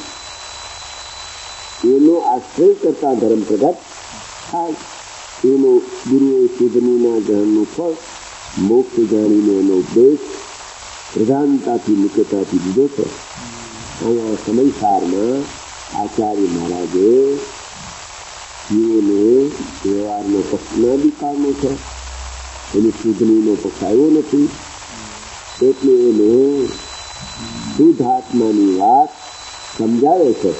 એનો આશ્રય કરતા ધર્મ પ્રગટ થાય. એનો ગુરુએ શુદ્ધનીના ગ્રહણનું ફળ મોક્ષ જાણીને એનો ઉપદેશ પ્રધાનતાથી મુખ્યતાથી દીધો છે. અહીંયા સમયસારમાં આચાર્ય મહારાજે જીવોને વ્યવહારનો પક્ષ ન દીકારનો છે, એની શુદ્ધનીનો પક્ષ આવ્યો નથી. એટલે એને શુદ્ધ આત્માની વાત સમજાવે છે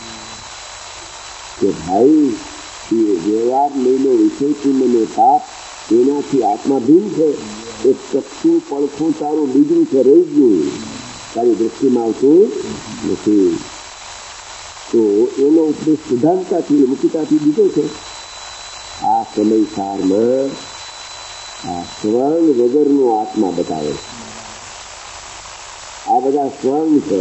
કે ભાઈ એ વ્યવહાર લઈને વિષયથી મને પાપ, એનાથી આત્મા ભીન છે. એક ચક્ષુ પડખું તારું બીજું છે, રહી ગયું, તારી દ્રષ્ટિમાં આવતું નથી. તો એનો ઉપદેશ સિદ્ધાંતથી મુક્તિતાથી દીધો છે. આ સમયસારમાં આ સ્વર્ણ વગરનો આત્મા બતાવે છે. આ બધા સ્વર્ણ છે,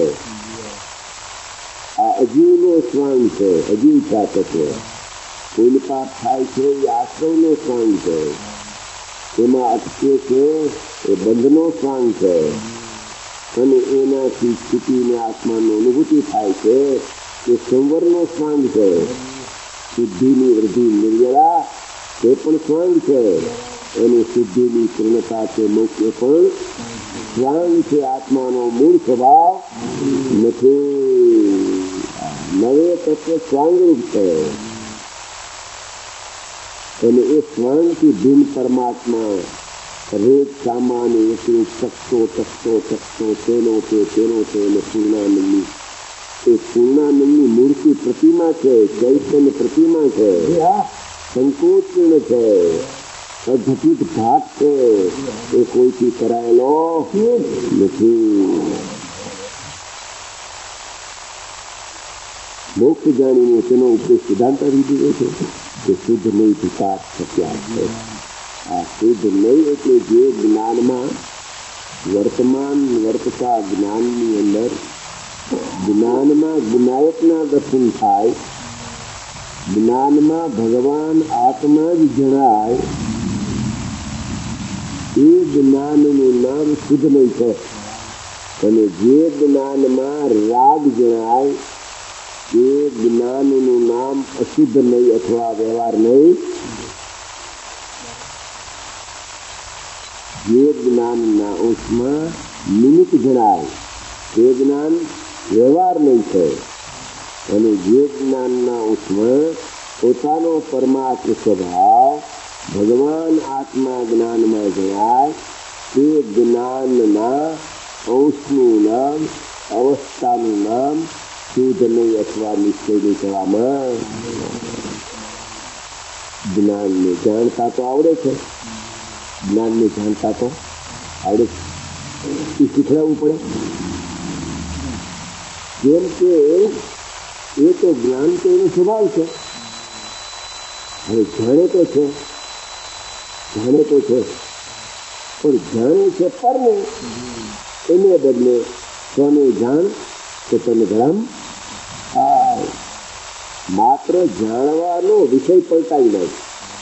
આ અજીવનો સ્વર્ણ છે, અજીવ છે તત્વ. કોઈ પાપ થાય છે એ આશ્રયનો સ્વર્ણ છે, એમાં અટકે છે એ બંધનો સ્વર્ણ છે, અને એનાથી સ્થિતિને આત્માની અનુભૂતિ થાય છે એ સંવરનો સ્વર્ણ છે. શુદ્ધિની વૃદ્ધિ નિર્જરા તે પણ સ્વર્ણ છે, અને શુદ્ધિની પૂર્ણતા તે મોક્ષ પણ સ્વર્ણ છે. આત્માનો મૂળ સ્વભાવ નથી. નવે તત્વ સ્વર્ણરૂપ છે, અને એ સ્વર્ણથી ભિન્ન પરમાત્મા રેત સામાન્ય એકરૂપ ચકતો ચકતો ચકતો તેનો તે તેનો તે અને પૂર્ણાનંદની એ પૂર્ણાનંદની મૂર્તિ પ્રતિમા છે, ચૈતન્ય પ્રતિમા છે, સંકોચન છે, અદ્ભુત ભાગ છે. એ કોઈથી કરાયેલો નથી. મોક્ષ જાણીને તેનો ઉપદેશ સિદ્ધાંત દીધો છે કે શુદ્ધ નહીં વિકાસ શક્યા છે. આ શુદ્ધ નહીં એટલે જે જ્ઞાનમાં વર્તમાન વર્તતા જ્ઞાનની અંદર જ્ઞાનમાં જ્ઞાયકના દર્શન થાય, જ્ઞાનમાં ભગવાન આત્મા જ જણાય, એ જ્ઞાનનું નામ શુદ્ધ નહીં છે. અને જે જ્ઞાનમાં રાગ જણાય એ જ્ઞાનનું નામ અશુદ્ધ નહીં અથવા વ્યવહાર નહીં. જે જ્ઞાનના અંશમાં નિમિત્ત જણાય તે જ્ઞાન વ્યવહાર નહીં છે, અને જે જ્ઞાનના અંશમાં પોતાનો પરમાત્મ સ્વભાવ ભગવાન આત્મા જ્ઞાનમાં જણાય તે જ્ઞાનના અંશનું નામ, અવસ્થાનું નામ શુદ્ધ નહીં અથવા નિશ્ચયની કહેવામાં. જ્ઞાનને જાણતા તો આવડે છે, જ્ઞાનને જાણતા તો આવડે છે, એ શીખડાવવું પડે. જેમ કે એ તો જ્ઞાન તો એનો સ્વભાવ છે, હવે જાણે તો છે, જાણે તો છે, પણ જાણે છે પરને એને બદલે સ્વને જાણ તો તને ભ્રમ થાય. માત્ર જાણવાનો વિષય પલટાવી નાખ.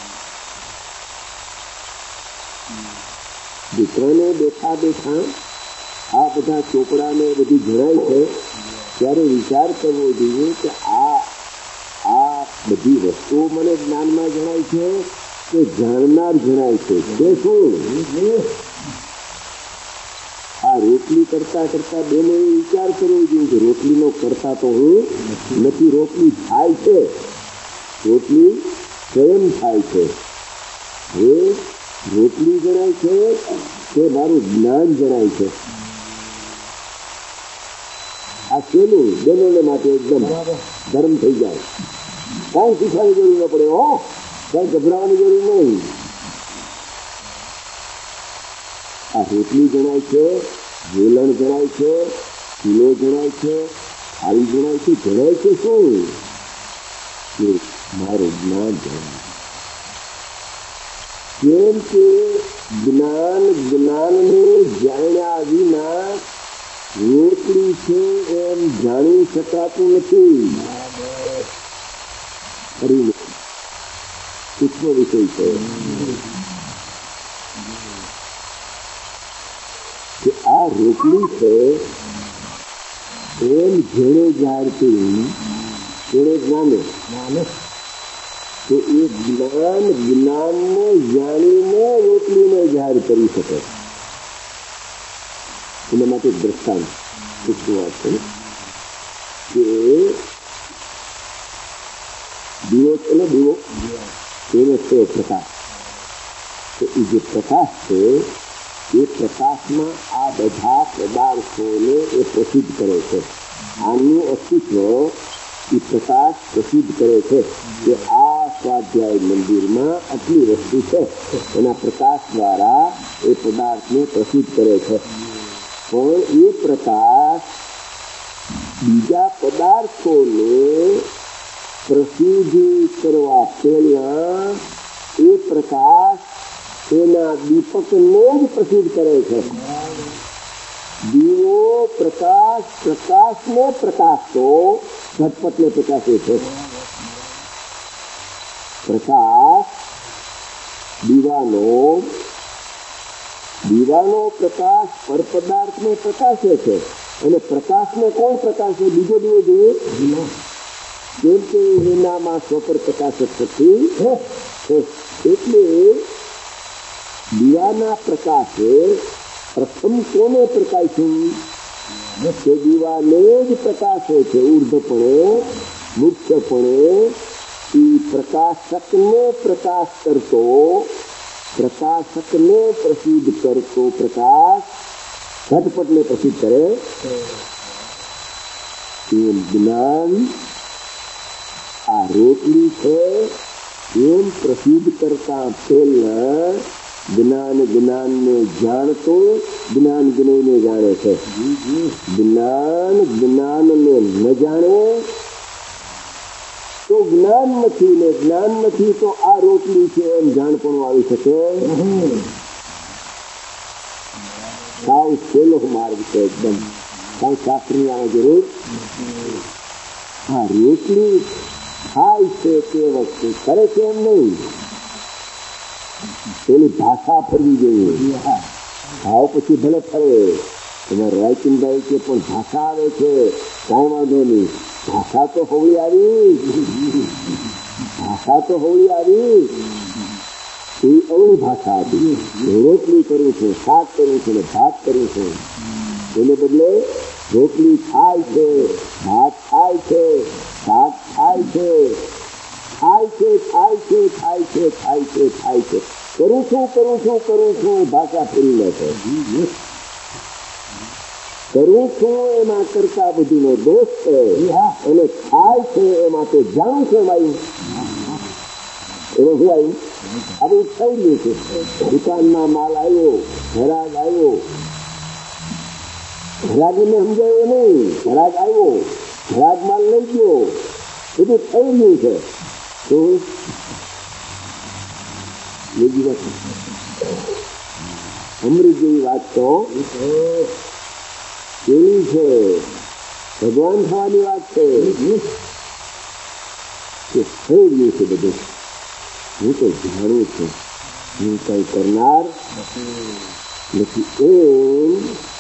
દીકરાને બેઠા બેઠા આ બધા ચોપડાને બધું જણાય છે ત્યારે વિચાર કરવો જોઈએ કે આ આ બધી વસ્તુઓ મને જ્ઞાનમાં જણાય છે કે જાણનાર જણાય છે કે શું? આ રોટલી કરતા કરતા બેને વિચાર કરવો જોઈએ કે રોટલીનો કરતા તો હું નથી, રોટલી થાય છે, રોટલી સ્વયં થાય છે. હવે રોટલી જણાય છે તે મારું જ્ઞાન જણાય છે. આ શેનું બેનોને માટે એકદમ ધર્મ થઈ જાય. કાંઈ શીખવાની જરૂર ન પડે, હો કાંઈ ગભરાવાની જરૂર નહીં. આ રોટલી જણાય છે, વેલણ જણાય છે, કિલો જણાય છે, થાળી જણાય છે. જણાય છે શું? કે મારું જ્ઞાન જણાય. કેમ કે જ્ઞાન જ્ઞાનને જાણ્યા વિના રોટલી છે એમ જાણી શકાતું નથી. સૂક્ષ્મ વિષય છે કે આ રોટલી છે એમ જેણે જાણતી તેણે જ્ઞાને તો એ જ્ઞાન જ્ઞાનને જાણીને રોટલીને જાહેર કરી શકે. એના માટે દ્રષ્ટાંત સૂક્ષ્મ વાત છે કે દીવો છે ને દીવો, એને છે પ્રકાશ. તો એ જે પ્રકાશ છે એ પ્રકાશમાં આ બધા પદાર્થોને એ પ્રસિદ્ધ કરે છે. આનું અસ્તિત્વ એ પ્રકાશ પ્રસિદ્ધ કરે છે કે આ સ્વાધ્યાય મંદિરમાં આટલી વસ્તુ છે, એના પ્રકાશ દ્વારા એ પદાર્થને પ્રસિદ્ધ કરે છે. પણ એ પ્રકાશ બીજા પદાર્થોને પ્રસિદ્ધ કરવા પહેલા એ પ્રકાશ એના દીપકને જ પ્રસિદ્ધ કરે છે. દીવો પ્રકાશ પ્રકાશને પ્રકાશતો ઝટપટને પ્રકાશે છે. પ્રકાશ દીવાનો દીવાનો પ્રકાશ પર પદાર્થને પ્રકાશે છે. અને પ્રકાશને કોણ પ્રકાશે? બીજો દીવો જોઈએ. કેમ કે એનામાં સ્વપર પ્રકાશક શક્તિ છે. એટલે દીવાના પ્રકાશે પ્રથમ કોને પ્રકાશ્યું? કે દીવાને જ પ્રકાશે છે. ઉર્ધપણે મુખ્યપણે એ પ્રકાશકને પ્રકાશ કરતો, પ્રકાશકને પ્રસિદ્ધ કરતો પ્રકાશ ઝટપટને પ્રસિદ્ધ કરે. એમ જ્ઞાન આ રોટલી છે એમ પ્રસિદ્ધ કરતા પહેલા જ્ઞાન જ્ઞાનને જાણતો જ્ઞાન જ્ઞાનને જાણે છે. જ્ઞાન જ્ઞાનને ન જાણે તો જ્ઞાન નથી, ને જ્ઞાન નથી તો આ રોટલી છે એમ જાણપણું આવી શકે. સાવ સહેલો માર્ગ છે એકદમ. કાંઈ શાસ્ત્રી આવે જરૂર. હા, રોટલી ખાય છે તે વખતે કરે છે એમ નહીં, પેલી ભાષા ફરવી જોઈએ. ભાવ પછી ભલે ફરે. તમારે રાયચંદભાઈ કે પણ ભાષા આવે છે, કાંઈ વાંધો નહીં. ભાષા તો હોળી આવી, ભાષા તો હોળી આવી. એ અવળી ભાષા હતી. રોટલી કરું છું, શાક કરું છું ને ભાત કરું છું. એને બદલે રોટલી ખાય છે, ભાત ખાય છે, શાક ખાય છે, ખાય છે ખાય છે ખાય છે ખાય છે ખાય છે કરું છું કરું છું કરું છું ભાષા ફેરી લે છે. કરું છું એમાં કરતા બધીનો દોષ છે, અને ખાય છે એમાં તો જાણું છે એમાં એમાં શું આવ્યું? આપણે થઈ ગયું છે. દુકાનમાં માલ આવ્યો, ઘરાક આવ્યો, ઘરાકને સમજાયો નહીં, ઘરાક આવ્યો, ઘરાક માલ લઈ ગયો, બધું થઈ ગયું છે. તો બીજી વાત અમૃત જેવી વાત તો કેવી છે? ભગવાન થવાની વાત છે કે થઈ ગયું છે બધું. હું તો જાણું છું, હું કઈ કરનાર નથી. એમ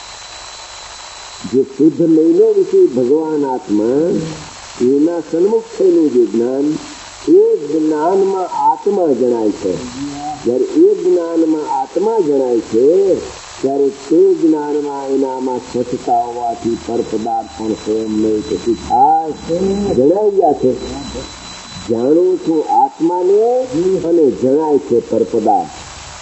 જે શુદ્ધ લઈને વિશે ભગવાન આત્મા એના સન્મુખ થયેલું જે જ્ઞાન, એ જ્ઞાનમાં આત્મા જણાય છે. જયારે એ જ્ઞાનમાં આત્મા જણાય છે ત્યારે તે જ્ઞાનમાં એનામાં સ્વચ્છતા હોવાથી પર પદાર્થ પણ સ્વયં નહીં કશું થાય જણાઈ ગયા છે. જાણું છું આત્માને અને જણાય છે પર પદાર્થ.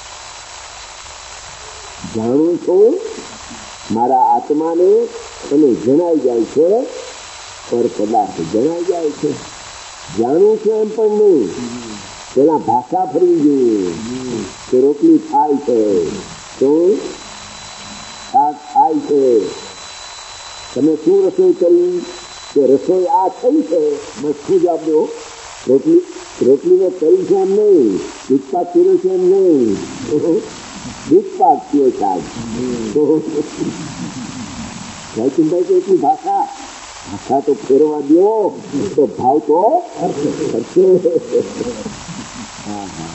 જાણું છું મારા આત્માને અને જણાઈ જાય છે પર પદાર્થ જણાઈ જાય છે. જાણું છું એમ પણ નહીં. પેલા ભાષા ફરવી જોઈએ કે રોટલી થાય છે, તો શાક થાય છે. તમે શું રસોઈ કરી? કે રસોઈ આ થઈ છે, બસ શું જવાબ દો? રોટલી રોટલીને કરી છે એમ નહીં, દૂધપાક કર્યો છે એમ નહીં, દૂધપાક પીએ સાહેબ. તો જયચંદભાઈ કે એટલી ભાષા ભાષા તો ફેરવા દો તો ભાવ તો કરશે. હા હા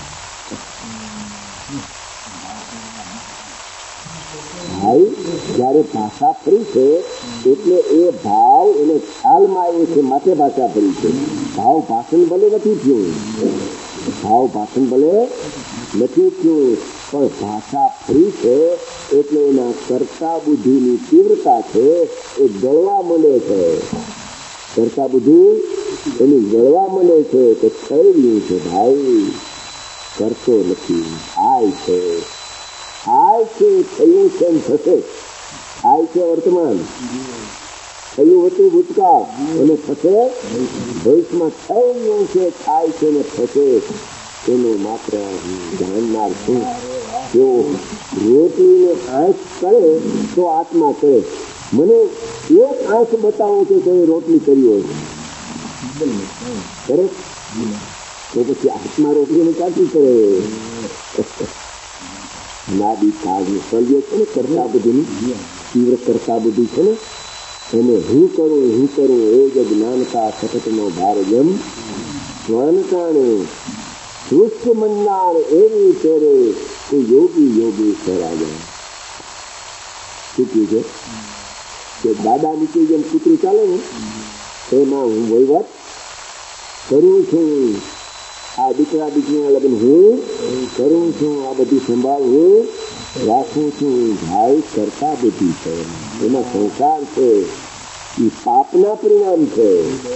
ભાઈ, જયારે ભાષા ફરી છે એટલે એ ભાવ એને ખ્યાલમાં આવ્યો છે માટે ભાષા ફરી છે. ભાવ ભાષણ ભલે નથી થયું, ભાવ ભાષણ ભલે નથી થયું, પણ ભાષા ફરી છે એટલે એના કર્તા બુદ્ધિની તીવ્રતા છે એ દળવા માંડે છે. કર્તા બુદ્ધિ એની ગળવા મળે છે કે થઈ રહ્યું છે ભાઈ, કરતો નથી, થાય છે, થાય છે, થયું છે થશે, થાય છે વર્તમાન, થયું હતું ભૂતકાળ અને થશે ભવિષ્યમાં, થઈ રહ્યું છે, થાય છે ને થશે, એનું માત્ર જાણનાર છું. જો રોટલીને આંખ કરે તો આત્મા કરે, મને એક આંખ બતાવો છે કે રોટલી કરી હોય કરે તો પછી આત્મા રોટલીને કાઢી કરે. નાદી કાળનું સર્જે છે ને કરતા બધું તીવ્ર કરતા બધું છે ને એને હું કરું હું કરું એ જ જ્ઞાનતા સતતનો ભાર જેમ સ્વનતાને સૃષ્ટ મનનાર એવી તેરે કોઈ યોગી યોગી સરાજા. શું કહ્યું છે કે દાદા નીચે જેમ કૂતરું ચાલે ને એમાં હું વહીવટ કરું છું, આ દીકરા દીકરીના લગ્ન હું કરું છું, આ બધી સંભાળ હું રાખું છું. ભાઈ કરતા બધી છે, એમાં સંસાર છે, એ પાપના પરિણામ છે,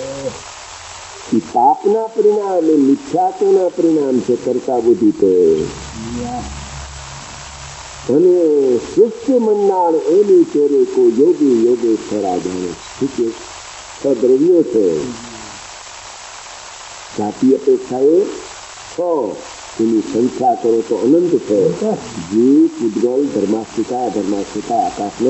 એ પાપના પરિણામ, એ મિથ્યાત્વના પરિણામ છે કરતા બુદ્ધિ છે. અને સૃષ્ટિ મનનાર એની તેરે કોઈ યોગી યોગેશ્વર જાણે. સદ્રવ્યો છે, જાતિ અપેક્ષાએ છ, એની સંખ્યા કરો તો અનંત છે. જીવ, પૂતગલ, ધર્માસ્થિતા, અધર્માસ્થિતા, આકાશને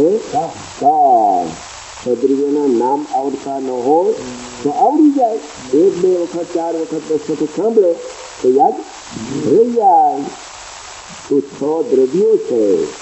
સદ્રવ્યોના નામ આવડતા ન હોય તો આવડી જાય, એક બે વખત ચાર વખત દસ વખત સાંભળે તો યાદ રહી જાય. તો છ દ્રવ્યો છે,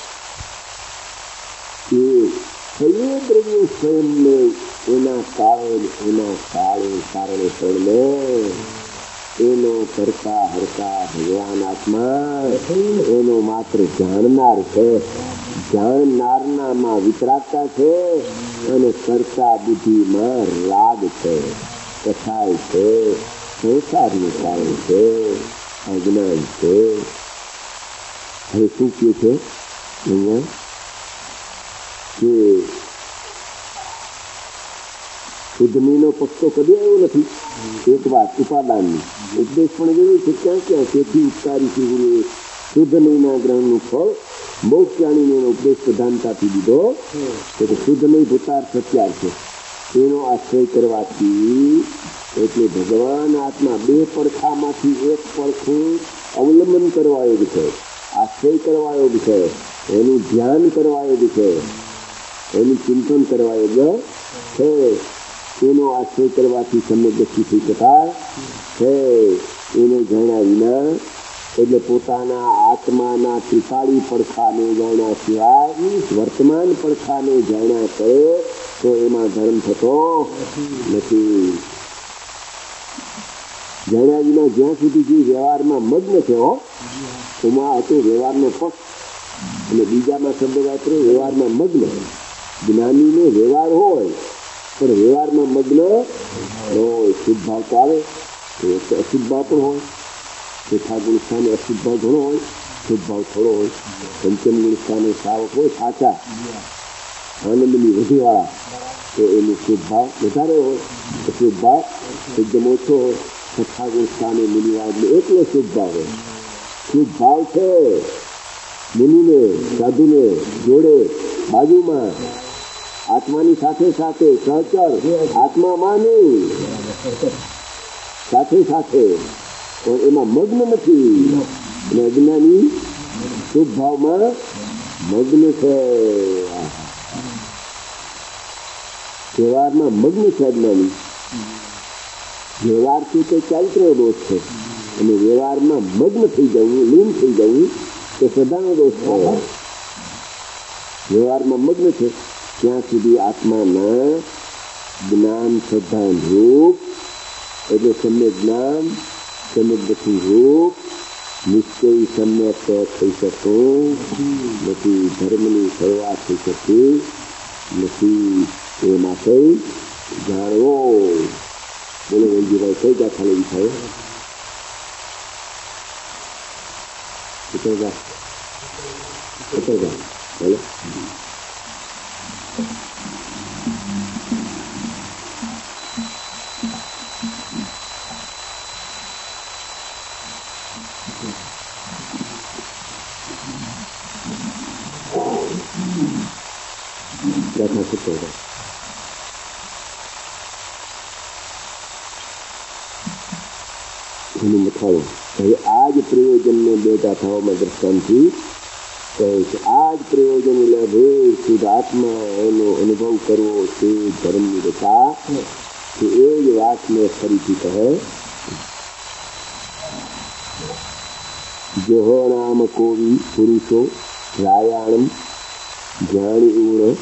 એ છએ દ્રવ્યો સ્વયંને એના કારણે એના કાળે કારણે પણ એનો કરતા હરતા ભગવાન આત્મા એનો માત્ર જાણનાર છે. જાણનારનામાં વિતરાગતા છે અને કરતા બુદ્ધિમાં રાગ છે, કસાય છે, સંસારનું કારણ છે, અજ્ઞાન છે. હવે શું કહે છે અહીંયા કે શુદ્ધમીનો પક્ષ તો કદી આવ્યો નથી. એક વાત ઉપાદાનની ઉપદેશ પણ જેવું છે ક્યાં ક્યાં તેથી ઉપકારી ગુરુએ શુદ્ધ નહીંના ગ્રહણનું ફળ મોક્ષ જાણીને એનો ઉપદેશ પ્રધાનતાથી દીધો કે શુદ્ધ નહીં ભૂતાર સત્યાર છે. એનો આશ્રય કરવાથી એટલે ભગવાન આત્મા બે પડખામાંથી એક પડખું અવલંબન કરવા યોગ છે, આશ્રય કરવા યોગ છે, એનું ધ્યાન કરવા યોગ છે, એનું ચિંતન કરવા યોગ છે. એનો આશ્રય કરવાથી સમ્યક દ્રષ્ટિ થઈ શકાય છે. એને જાણ્યા વિના એટલે પોતાના આત્માના ત્રિકાળી પડખાને જાણ્યા સિવાય વર્તમાન પડખાને જાણ્યા કરે તો એમાં ધર્મ થતો નથી. જાણ્યા વિના જ્યાં સુધી જે વ્યવહારમાં મગ્ન છે હો એમાં હતો વ્યવહારનો પક્ષ અને બીજામાં શબ્દ વાપરે વ્યવહારમાં મગ્ન. જ્ઞાનીનો વ્યવહાર હોય પણ વ્યવહારમાં મગ્ન હોય. શુદ્ધ ભાવ તો આવે તો અશુદ્ધ ભાવ પણ હોય. ચોથા ગુણ સ્થાને અશુદ્ધ ભાવ ઘણો હોય, શુદ્ધ ભાવ થોડો હોય. પંચમ ગુણ સ્થાને સાવક હોય સાચા આનંદની વધીવાળા તો એનું શુદ્ધ ભાવ વધારે હોય, અશુદ્ધ ભાવ એકદમ ઓછો હોય. છઠ્ઠા ગુણ સ્થાને મુનિવાદ એકલો શુદ્ધ ભાવ હોય. શુદ્ધ ભાવ છે મુનિને સાધુને જોડે બાજુમાં આત્માની સાથે સાથે સહચર આત્મામાં નહીં સાથે સાથે પણ એમાં મગ્ન નથી. અને અજ્ઞાની શુભ ભાવમાં મગ્ન છે, વ્યવહારમાં મગ્ન છે. અજ્ઞાની વ્યવહારથી તે ચારિત્ર દોષ છે અને વ્યવહારમાં મગ્ન થઈ જવું, લીન થઈ જવું તે શ્રદ્ધાનો દોષ છે. વ્યવહારમાં મગ્ન છે ત્યાં સુધી આત્માના જ્ઞાન શ્રદ્ધા રૂપ એટલે સમ્યક જ્ઞાન સમ્યક દ્રષ્ટિ રૂપ નિશ્ચય સમ્યક થઈ શકતો નથી. ધર્મની શરૂઆત થઈ શકતી નથી. એ માટે જાણવો. બોલો વેલજીભાઈ કઈ જા ખાલી થાય ઉતરગા ઉતરગા બોલો. ગાથા સત્તર. એનું મથાળું. હવે આ જ પ્રયોજનને બેઠા થવામાં દ્રષ્ટાંતથી કહે છે. આ જ પ્રયોજન લાભે શુદ્ધ આત્મા એનો અનુભવ કરવો તે ધર્મની રચા કે એ જ વાતને ફરીથી કહે. જોહો નામ કોવિ પુરુષો રાયાણમ જાણી ઉણ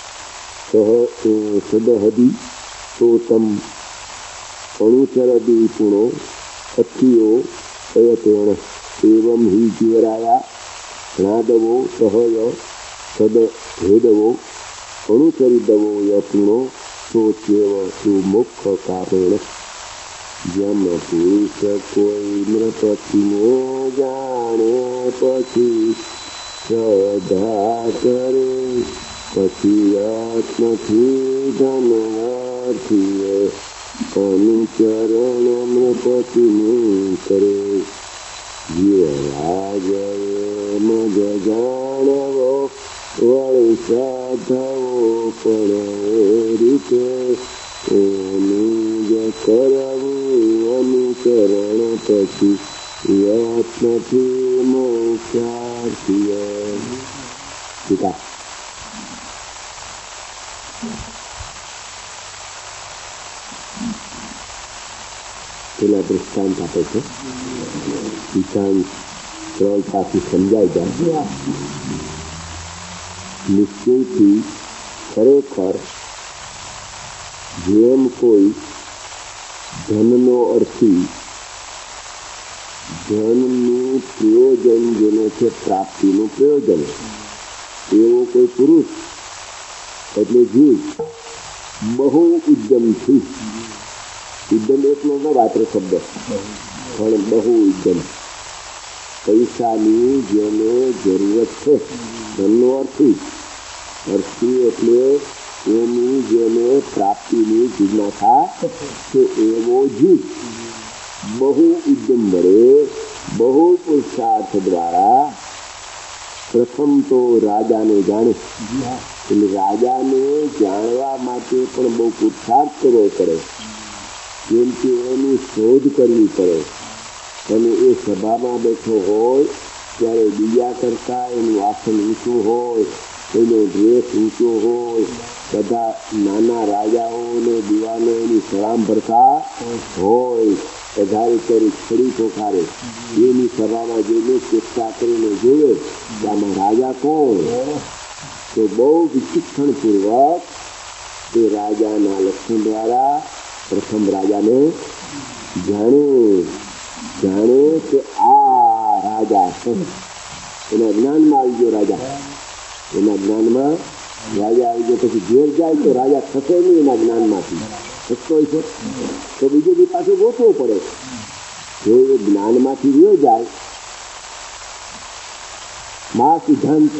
સહ સદહદી તોતમ અણુચરદી પુણો અથિયો અયતેણ એવં હિ જીવરાયા નાદવો સહય સદ ભેદવો અણુચરિદવો યત્નો સોચ્યવ સુમુખ કારેણ. જેમ પુરુષ કોઈ મૃતપતિને જાણે પછી શ્રદ્ધા કરે પછી આત્મથી ધનવાથી અનુચરણ મૃતપતિનું કરે. જીવરાજ મજ જાણવો વળી સાધવો પણ રીતે એનું જ કરવું અનુકરણ પછી યત્નથી મોક્ષાર્થીય. ટીકા. પેલા દૃષ્ટાંત આપે છે. સિદ્ધાંત સરળતાથી સમજાઈ જાય. નિશ્ચયથી ખરેખર જેમ કોઈ ધનનો અર્થી ધનનું પ્રયોજન જેને છે પ્રાપ્તિનું પ્રયોજન એવો કોઈ પુરુષ એટલે જીવ બહુ ઉદ્યમથી, ઉદ્યમ એટલો ન માત્ર શબ્દ પણ બહુ ઉદ્યમ, પૈસાની જેને જરૂરત છે ધનનો અર્થી, અર્થી એટલે એની જેને પ્રાપ્તિની જિજ્ઞાસા છે એવો જીવ બહુ ઉદ્યમ વડે બહુ પુરુષાર્થ દ્વારા પ્રથમ તો રાજાને જાણે. એટલે રાજાને જાણવા માટે પણ બહુ પુરુષાર્થ કરવો પડે, જેમ કે એની શોધ કરવી પડે. અને એ સભામાં બેઠો હોય ત્યારે બીજા કરતાં એનું આસન ઊંચું હોય, એનો ડ્રેસ ઊંચો હોય, બધા નાના રાજાઓને દીવાનો એની સલામ ભરતા હોય, વધારે કરી છડી પોખારે એની સભામાં જઈને ચેષ્ટા કરીને જોવે કે આમાં રાજા કોણ, તો બહુ વિચિક્ષણપૂર્વક એ રાજાના લક્ષણ દ્વારા પ્રથમ રાજાને જાણે જાણે કે આ રાજા છે. એના જ્ઞાનમાં આવી ગયો રાજા, એના જ્ઞાનમાં રાજા આવી ગયો. પછી ઘેર જાય તો રાજા થશે નહીં, એના જ્ઞાનમાંથી થતો હોય છે તો બીજે બી પાછું ગોતવું પડે. જો એ જ્ઞાનમાંથી રહ્યો જાય, મા સિદ્ધાંત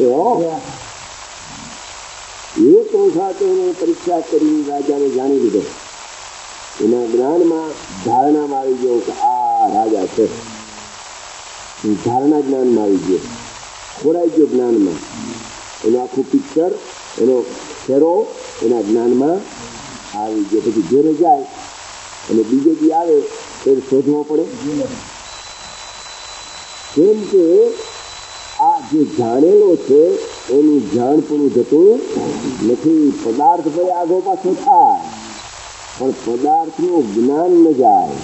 એક વખત એને પરીક્ષા કરી રાજાને જાણી લીધો, એના જ્ઞાનમાં ધારણામાં આવી ગયો કે આ રાજા છે. ધારણા જ્ઞાનમાં આવી ગયો, ખોરાઈ ગયો જ્ઞાનમાં, એનું આખું પિક્ચર એનો ફેરો એના જ્ઞાનમાં આવી ગયો. પછી ઘેરે જાય અને બીજે બી આવે તો શોધવો પડે, કેમ કે આ જે જાણેલો છે એનું જાણપણું જતું નથી. પદાર્થ ભાઈ આગો પાછો થાય પણ પદાર્થનું જ્ઞાન ન જાય.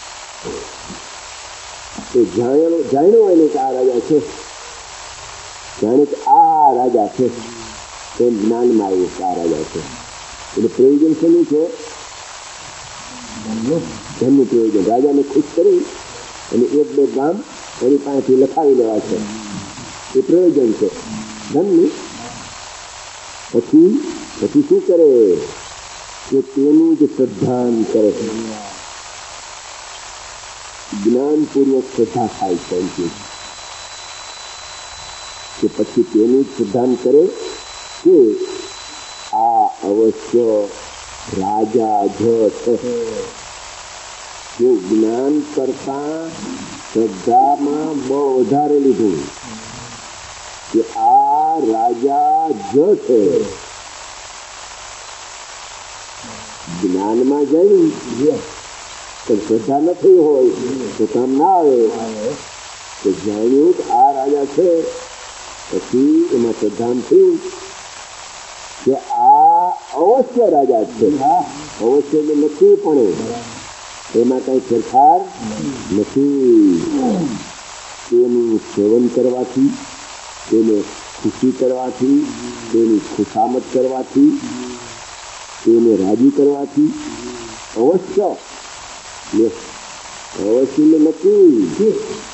તો જાણેલો જાણ્યો એને કે આ રાજા છે, જાણે કે આ રાજા છે, એમ જ્ઞાનમાં આવ્યું કે આ રાજા છે. એટલે પ્રયોજન શેનું છે? ધનનું પ્રયોજન. રાજાને ખુશ કરી અને એક બે ગામ એની પાસેથી લખાવી લેવા છે, એ પ્રયોજન છે ધનનું. પછી પછી શું કરે કે તેનું જ શ્રદ્ધાન કરે, જ્ઞાનપૂર્વક શ્રદ્ધા થાય છે એમ કે પછી તેનું જ શ્રદ્ધાન કરે કે આ અવશ્ય રાજા જ છે. જો જ્ઞાન કરતા શ્રદ્ધામાં બહુ વધારે લીધું કે આ રાજા જ છે, જ્ઞાનમાં જાણ્યું પણ શ્રદ્ધા ન થઈ હોય તો કામ ના આવે. તો જાણ્યું કે આ રાજા છે, પછી એમાં શ્રદ્ધા થયું કે આ અવશ્ય રાજા છે. અવશ્ય ને નથી, પણ એમાં કઈ ફેરફાર નથી. તેનું સેવન કરવાથી, તેને ખુશી કરવાથી, તેની ખુશામત કરવાથી, તેને રાજી કરવાથી અવશ્ય અવશ્ય ને નથી,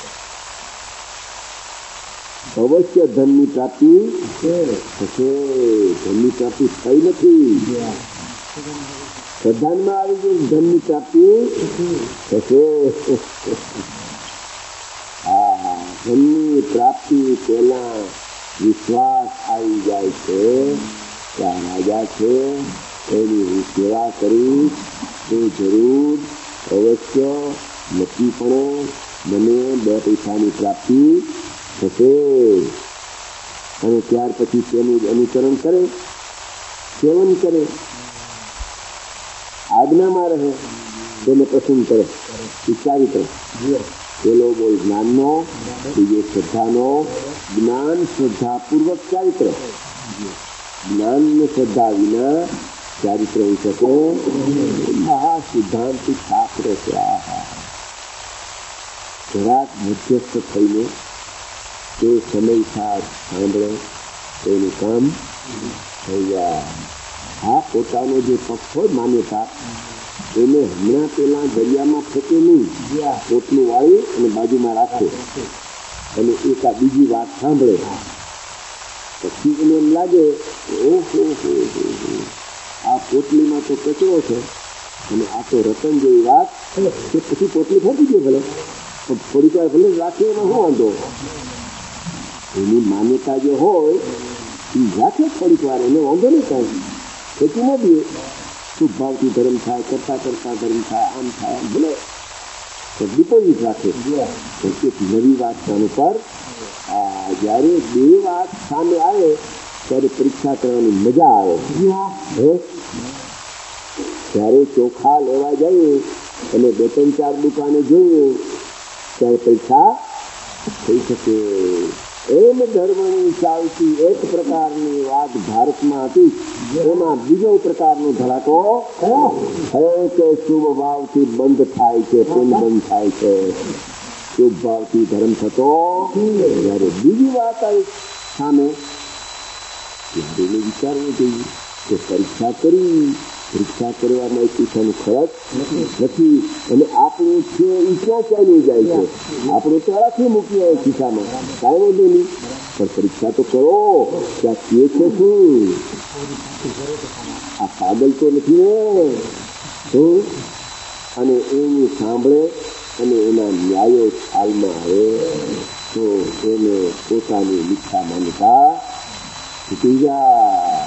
અવશ્ય ધનની પ્રાપ્તિ થશે. ધનની પ્રાપ્તિ થઈ નથી. શ્રદ્ધામાં આવી ગઈ ધનની પ્રાપ્તિ થશે. હા, ધનની પ્રાપ્તિ પહેલા વિશ્વાસ આવી જાય છે કે આ રાજા છે, એની હું સેવા કરીશ તો જરૂર અવશ્ય નક્કીપણે મને બે પૈસાની પ્રાપ્તિ થશે. અને ત્યાર પછી તેનું અનુસરણ કરે, સેવન કરે, આજ્ઞામાં રહે, તેને પસંદ કરે. ચારિત્ર પેલો બોલ જ્ઞાનનો, બીજો શ્રદ્ધાનો. જ્ઞાન શ્રદ્ધાપૂર્વક ચારિત્ર. જ્ઞાન ને શ્રદ્ધા વિના ચારિત્ર હોઈ શકે. આ સિદ્ધાંતિક શાસ્ત્ર છે. આ જરાક મધ્યસ્થ થઈને તે સમય સાથ સાંભળે તેનું કામ થઈ જાય. આ પોતાનો જે પક્ષ હોય માન્યતા, એને હમણાં પેલા દરિયામાં ફેંકે નહીં. પોટલું વાળી અને બાજુમાં રાખે અને એક આ બીજી વાત સાંભળે. પછી એને એમ લાગે ઓહો આ પોટલીમાં તો કચરો છે અને આ તો રતન જેવી વાત છે. પછી પોટલી ફેંકી દે ભલે, પણ થોડીક વાર ભલે રાખે, એમાં શું વાંધો? એની માન્યતા જે હોય એ રાખે થોડીક વાર, એને વાંધો નહીં કાંઈ, ફેંકી ન દે. શુભ ભાવથી ધર્મ થાય, કરતા કરતા ધર્મ થાય, આમ થાય, ભલે ડિપોઝિટ રાખે. એક નવી વાત સામે પર જ્યારે બે વાત સામે આવે ત્યારે પરીક્ષા કરવાની મજા આવે. જ્યારે ચોખા લેવા જઈએ અને બે ત્રણ ચાર દુકાને જોઈએ ત્યારે પરીક્ષા થઈ શકે. એમ ધર્મની ચાલતી એક પ્રકારની વાત ભારતમાં હતી, એમાં બીજો પ્રકારનો ધડાકો થયો કે શુભ ભાવથી બંધ થાય છે, પુન બંધ થાય છે. શુભ ભાવથી ધર્મ થતો જયારે બીજી વાત આવી સામે, ત્યારે એને વિચારવું જોઈએ કે પરીક્ષા કરી, પરીક્ષા કરવામાં એક પૈસાનું ખર્ચ નથી. અને આપણું છે એ ક્યાં ચાલી જાય છે? આપણે તો રાખી મૂકીએ ખિસ્સામાં, કાંઈ વાંધો નહીં, પણ પરીક્ષા તો કરો. ત્યાં કે છે શું? આ પાગલ તો નથી ને? શું? અને એની સાંભળે અને એના ન્યાયો ખ્યાલમાં આવે તો એને પોતાની મિથ્યા માન્યતા તૂટી જાય.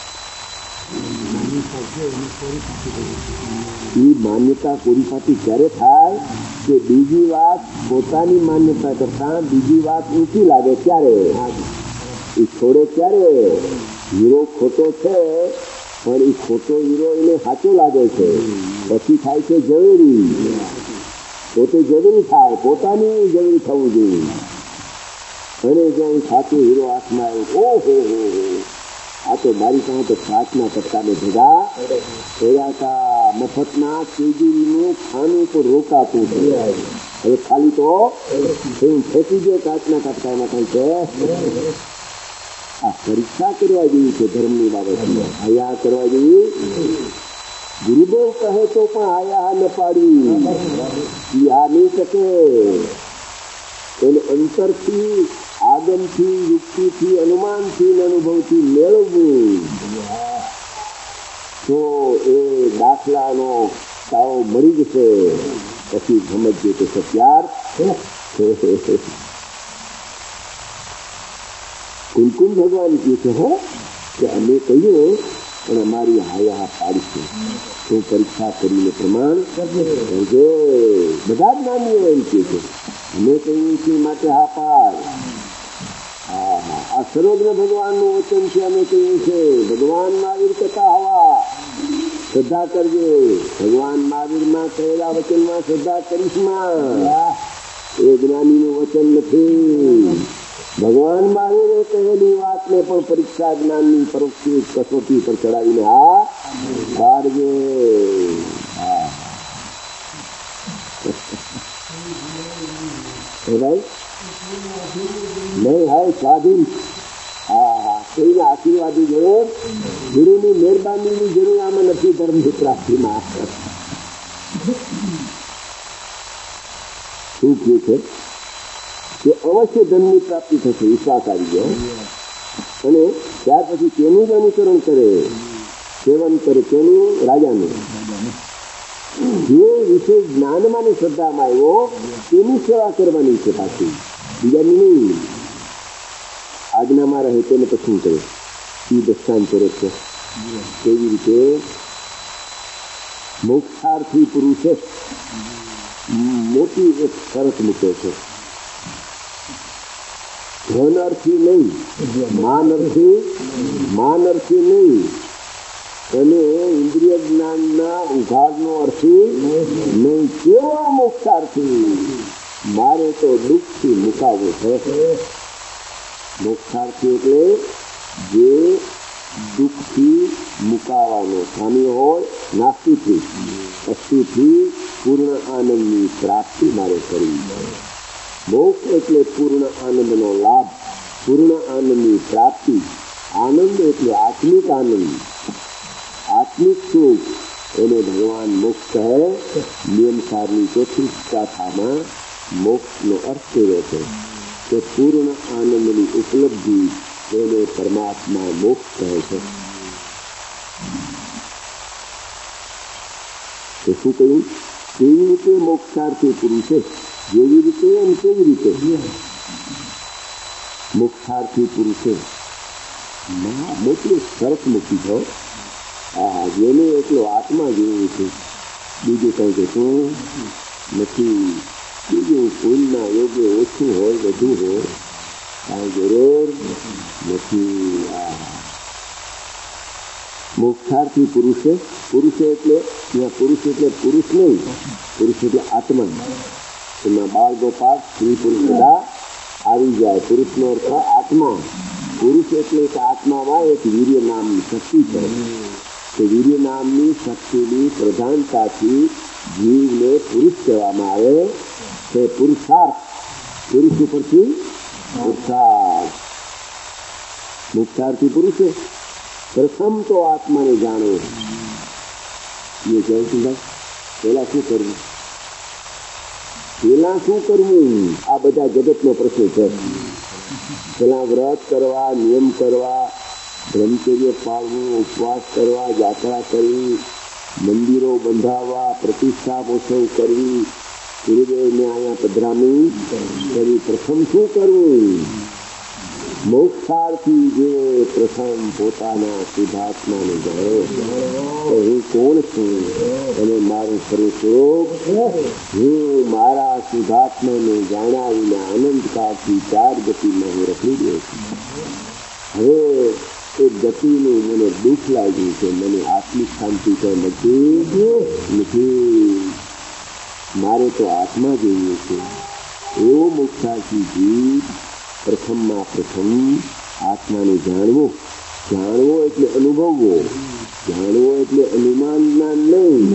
એ માન્યતા પૂરી પાછી ક્યારે થાય કે બીજી વાત પોતાની માન્યતા કરતા બીજી વાત ઊંચી લાગે ત્યારે. એ છોડે ક્યારે? હીરો ખોટો છે પણ એ ખોટો હીરો એને સાચો લાગે છે, પછી થાય છે જરૂરી. પોતે જરૂરી થાય, પોતાની જરૂરી થવું જોઈએ. અને જ્યાં સાચો હીરો હાથમાં આવ્યો, ઓહો હો, આ તો મારી પાસે તો કાચના કટકાને ભેગા થયા હતા. મફતના કેજીનું ખાનું તો રોકાતું છે, હવે ખાલી તો ફેંકી દે કાચના કટકામાં કઈ છે. આ પરીક્ષા કરવા જેવી છે ધર્મની બાબતમાં, હયા કરવા જેવી. ગુરુદેવ કહે તો પણ હયા ન પાડી, આ નહીં શકે. એને અંતરથી, આગમથી, યુક્તિથી, અનુમાનથી, અનુભવથી મેળવવું તો એ દાખલાનો તાવ મળી જશે. પછી સમજજો કે સત્યાર કુલકુલ ભગવાન કહે છે હો કે અમે કહીએ પણ અમારી હાયા પાડીશું. શું પરીક્ષા કરીને પ્રમાણ કરજે. બધા જ નાનીઓ એમ કહે છે અમે કહીએ છીએ માટે હા પાડ. હા હા, આ સર્વજ્ઞ ભગવાનનું વચન છે. અમે કહીએ છીએ ભગવાન મહાવીર કથા હવા શ્રદ્ધા કરજે. ભગવાન મહાવીરમાં કહેલા વચનમાં શ્રદ્ધા કરીશમાં એ જ્ઞાનીનું વચન નથી. ભગવાન મહાવીરે કહેલી વાતને પણ પરીક્ષા જ્ઞાનની પરોક્ષ કસોટી પર ચડાવીને હા પાડજે. ભાઈ નહીં હાય સ્વાધીન. હા હા કોઈના આશીર્વાદી જરૂર, ગુરુની મહેરબાનીની જરૂર આમાં નથી. ધર્મની પ્રાપ્તિમાં શું થયું છે કે અવશ્ય ધનની પ્રાપ્તિ થશે, વિશ્વાસ આવી ગયો. અને ત્યાર પછી તેનું જ અનુસરણ કરે, સેવન કરે તેનું, રાજાનું. જે વિશેષ જ્ઞાનમાં ને શ્રદ્ધામાં આવ્યો તેની સેવા કરવાની છે. પાછી બીજાની નહીં. આજ્ઞામાં રહે તેને પસંદ કરે એ દસ્તાન કરે છે. કેવી રીતે મોક્ષાર્થી પુરુષે મોટી એક શરત મૂકે છે. ધન અર્થી નહીં, માન અર્થી માન અર્થી નહીં, અને ઇન્દ્રિય જ્ઞાનના ઉઘાડનો અર્થી નહીં. કેવો મોક્ષાર્થી? મારે તો દુઃખથી મુકાવવું છે. મોક્ષાર્થી એટલે જે દુઃખથી મુકાવાનો સ્વામી હોય, નાસ્તિથી અસ્થિથી પૂર્ણ આનંદની પ્રાપ્તિ મારે કરવી. મોક્ષ એટલે પૂર્ણ આનંદનો લાભ, પૂર્ણ આનંદની પ્રાપ્તિ. આનંદ એટલે આત્મિક આનંદ, આત્મિક સુખ. એને ભગવાન મોક્ષ કહે. નિયમસારની ચોથી ગાથામાં મોક્ષનો અર્થ કર્યો છે કે પૂર્ણ આનંદની ઉપલબ્ધિ. એને પરમાત્મા મોક્ષ કહે છે. તો શું કહ્યું? કેવી રીતે મોક્ષાર્થી પુરુષે, જેવી રીતે અને કેવી રીતે મોક્ષાર્થી પુરુષે મોટી શરત મૂકી છો. હા, જેને એટલો આત્મા જેવું છે, બીજું કંઈ કહેતું નથી. બીજું પુણ્યના યોગ્ય ઓછું હોય વધુ હોય કાંઈ જરૂર નથી. મોક્ષાર્થી પુરુષે, પુરુષે એટલે ત્યાં પુરુષ એટલે પુરુષ નહીં, પુરુષ એટલે આત્મા. એમાં બાળ ગોપાલ સ્ત્રી પુરુષ બધા આવી જાય. પુરુષનો અર્થ આત્મા. પુરુષ એટલે કે આત્મામાં એક વીર્ય નામની શક્તિ છે. તે વીર્ય નામની શક્તિની પ્રધાનતાથી જીવને પુરુષ કહેવામાં આવે છે. પુરુષાર્થ, પુરુષ ઉપરથી પુરુષાર્થ. મોક્ષાર્થી પુરુષે પ્રથમ તો આત્માને જાણો. એ કહે છે પેલા શું કરવું, પેલા શું કરવું? આ બધા જગતનો પ્રશ્ન છે. પેલા વ્રત કરવા, નિયમ કરવા, બ્રહ્મચર્ય પાળવું, ઉપવાસ કરવા, યાત્રા કરવી, મંદિરો બંધાવવા, પ્રતિષ્ઠા પોષણ કરવી, ગુરુદેવને અહીંયા પધરામણી કરી. પ્રથમ શું કરવું? મોક્ષાર્થી જે પ્રથમ પોતાના શુદ્ધાત્માને જાણે હું કોણ છું અને મારું સ્વરૂપ હું મારા શુદ્ધાત્માને જાણ્યા વિના અનંતકાળથી ચાર ગતિમાં હું રખડી ગયો છું. હવે એ ગતિનું મને દુઃખ લાગ્યું છે. મને આત્મિક શાંતિ તો નથી નથી મારે તો આત્મા જોઈએ છે. એવો મોક્ષાર્થી જીવ પ્રથમમાં પ્રથમ આત્માને જાણવો. જાણવો એટલે અનુભવવો, જાણવો એટલે અનુમાનના નહીં.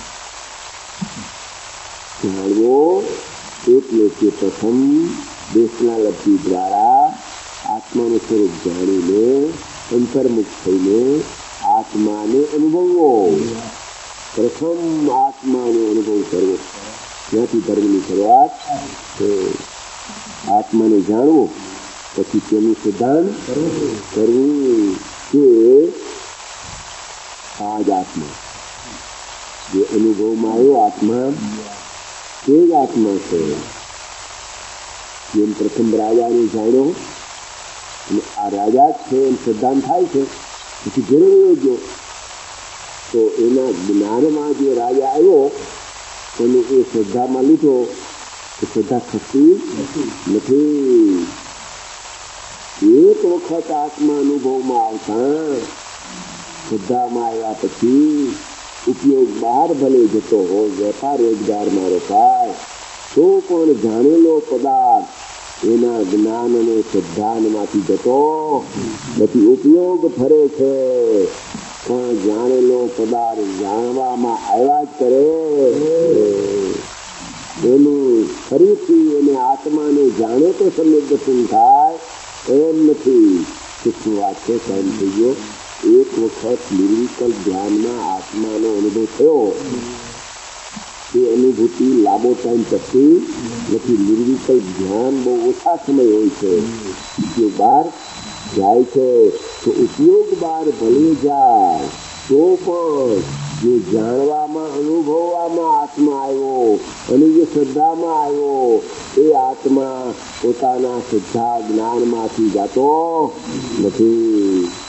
જાણવો એટલે કે પ્રથમ દેશના લબ્ધિ દ્વારા આત્માનું સ્વરૂપ જાણીને અંતર્મુખ થઈને આત્માને અનુભવવો. પ્રથમ આત્માનો અનુભવ કરવો. ત્યાંથી ધર્મની શરૂઆત છે. આત્માને જાણવો, પછી તેનું સિદ્ધાંત કરવું કે આ જ આત્મા જે અનુભવમાં આવ્યો આત્મા તે જ આત્મા છે. જેમ પ્રથમ રાજાને જાણ્યો અને આ રાજા જ છે એમ સિદ્ધાંત થાય છે. પછી ઘેરે રહ્યો ગયો તો એના જ્ઞાનમાં જે રાજા આવ્યો અને એ શ્રદ્ધામાં લીધો તો શ્રદ્ધા ખસતી નથી. એક વખત આત્મા અનુભવમાં આવતા શ્રદ્ધામાં આવ્યા પછી ઉપયોગ બહાર ભલે જતો હોય, વેપાર રોજગારમાં રોકાય, તો પણ જાણેલો પદાર્થ એના જ્ઞાન અને સિદ્ધાંતમાંથી જતો નથી, ઉપયોગ ફરે છે. પણ જાણેલો પદાર્થ જાણવામાં આવ્યા જ કરે, એનું ફરીથી એને આત્માને જાણે તો સમ્યક દર્શન થાય એમ નથી. સૂક્ષ્મ વાત છે, ટાઈમ થઈ ગયો. એક વખત નિર્વિકલ્પ ધ્યાનમાં આત્માનો અનુભવ થયો, એ અનુભૂતિ લાંબો ટાઈમ ટકતી નથી. નિર્વિકલ્પ ધ્યાન બહુ ઓછા સમય હોય છે, ઉપયોગ બહાર જાય છે. તો ઉપયોગ બહાર ભલે જાય તો પણ જે જાણવામાં અનુભવવામાં આત્મા આવ્યો અને જે શ્રદ્ધામાં આવ્યો એ આત્મા પોતાના શ્રદ્ધા જ્ઞાનમાંથી જતો નથી.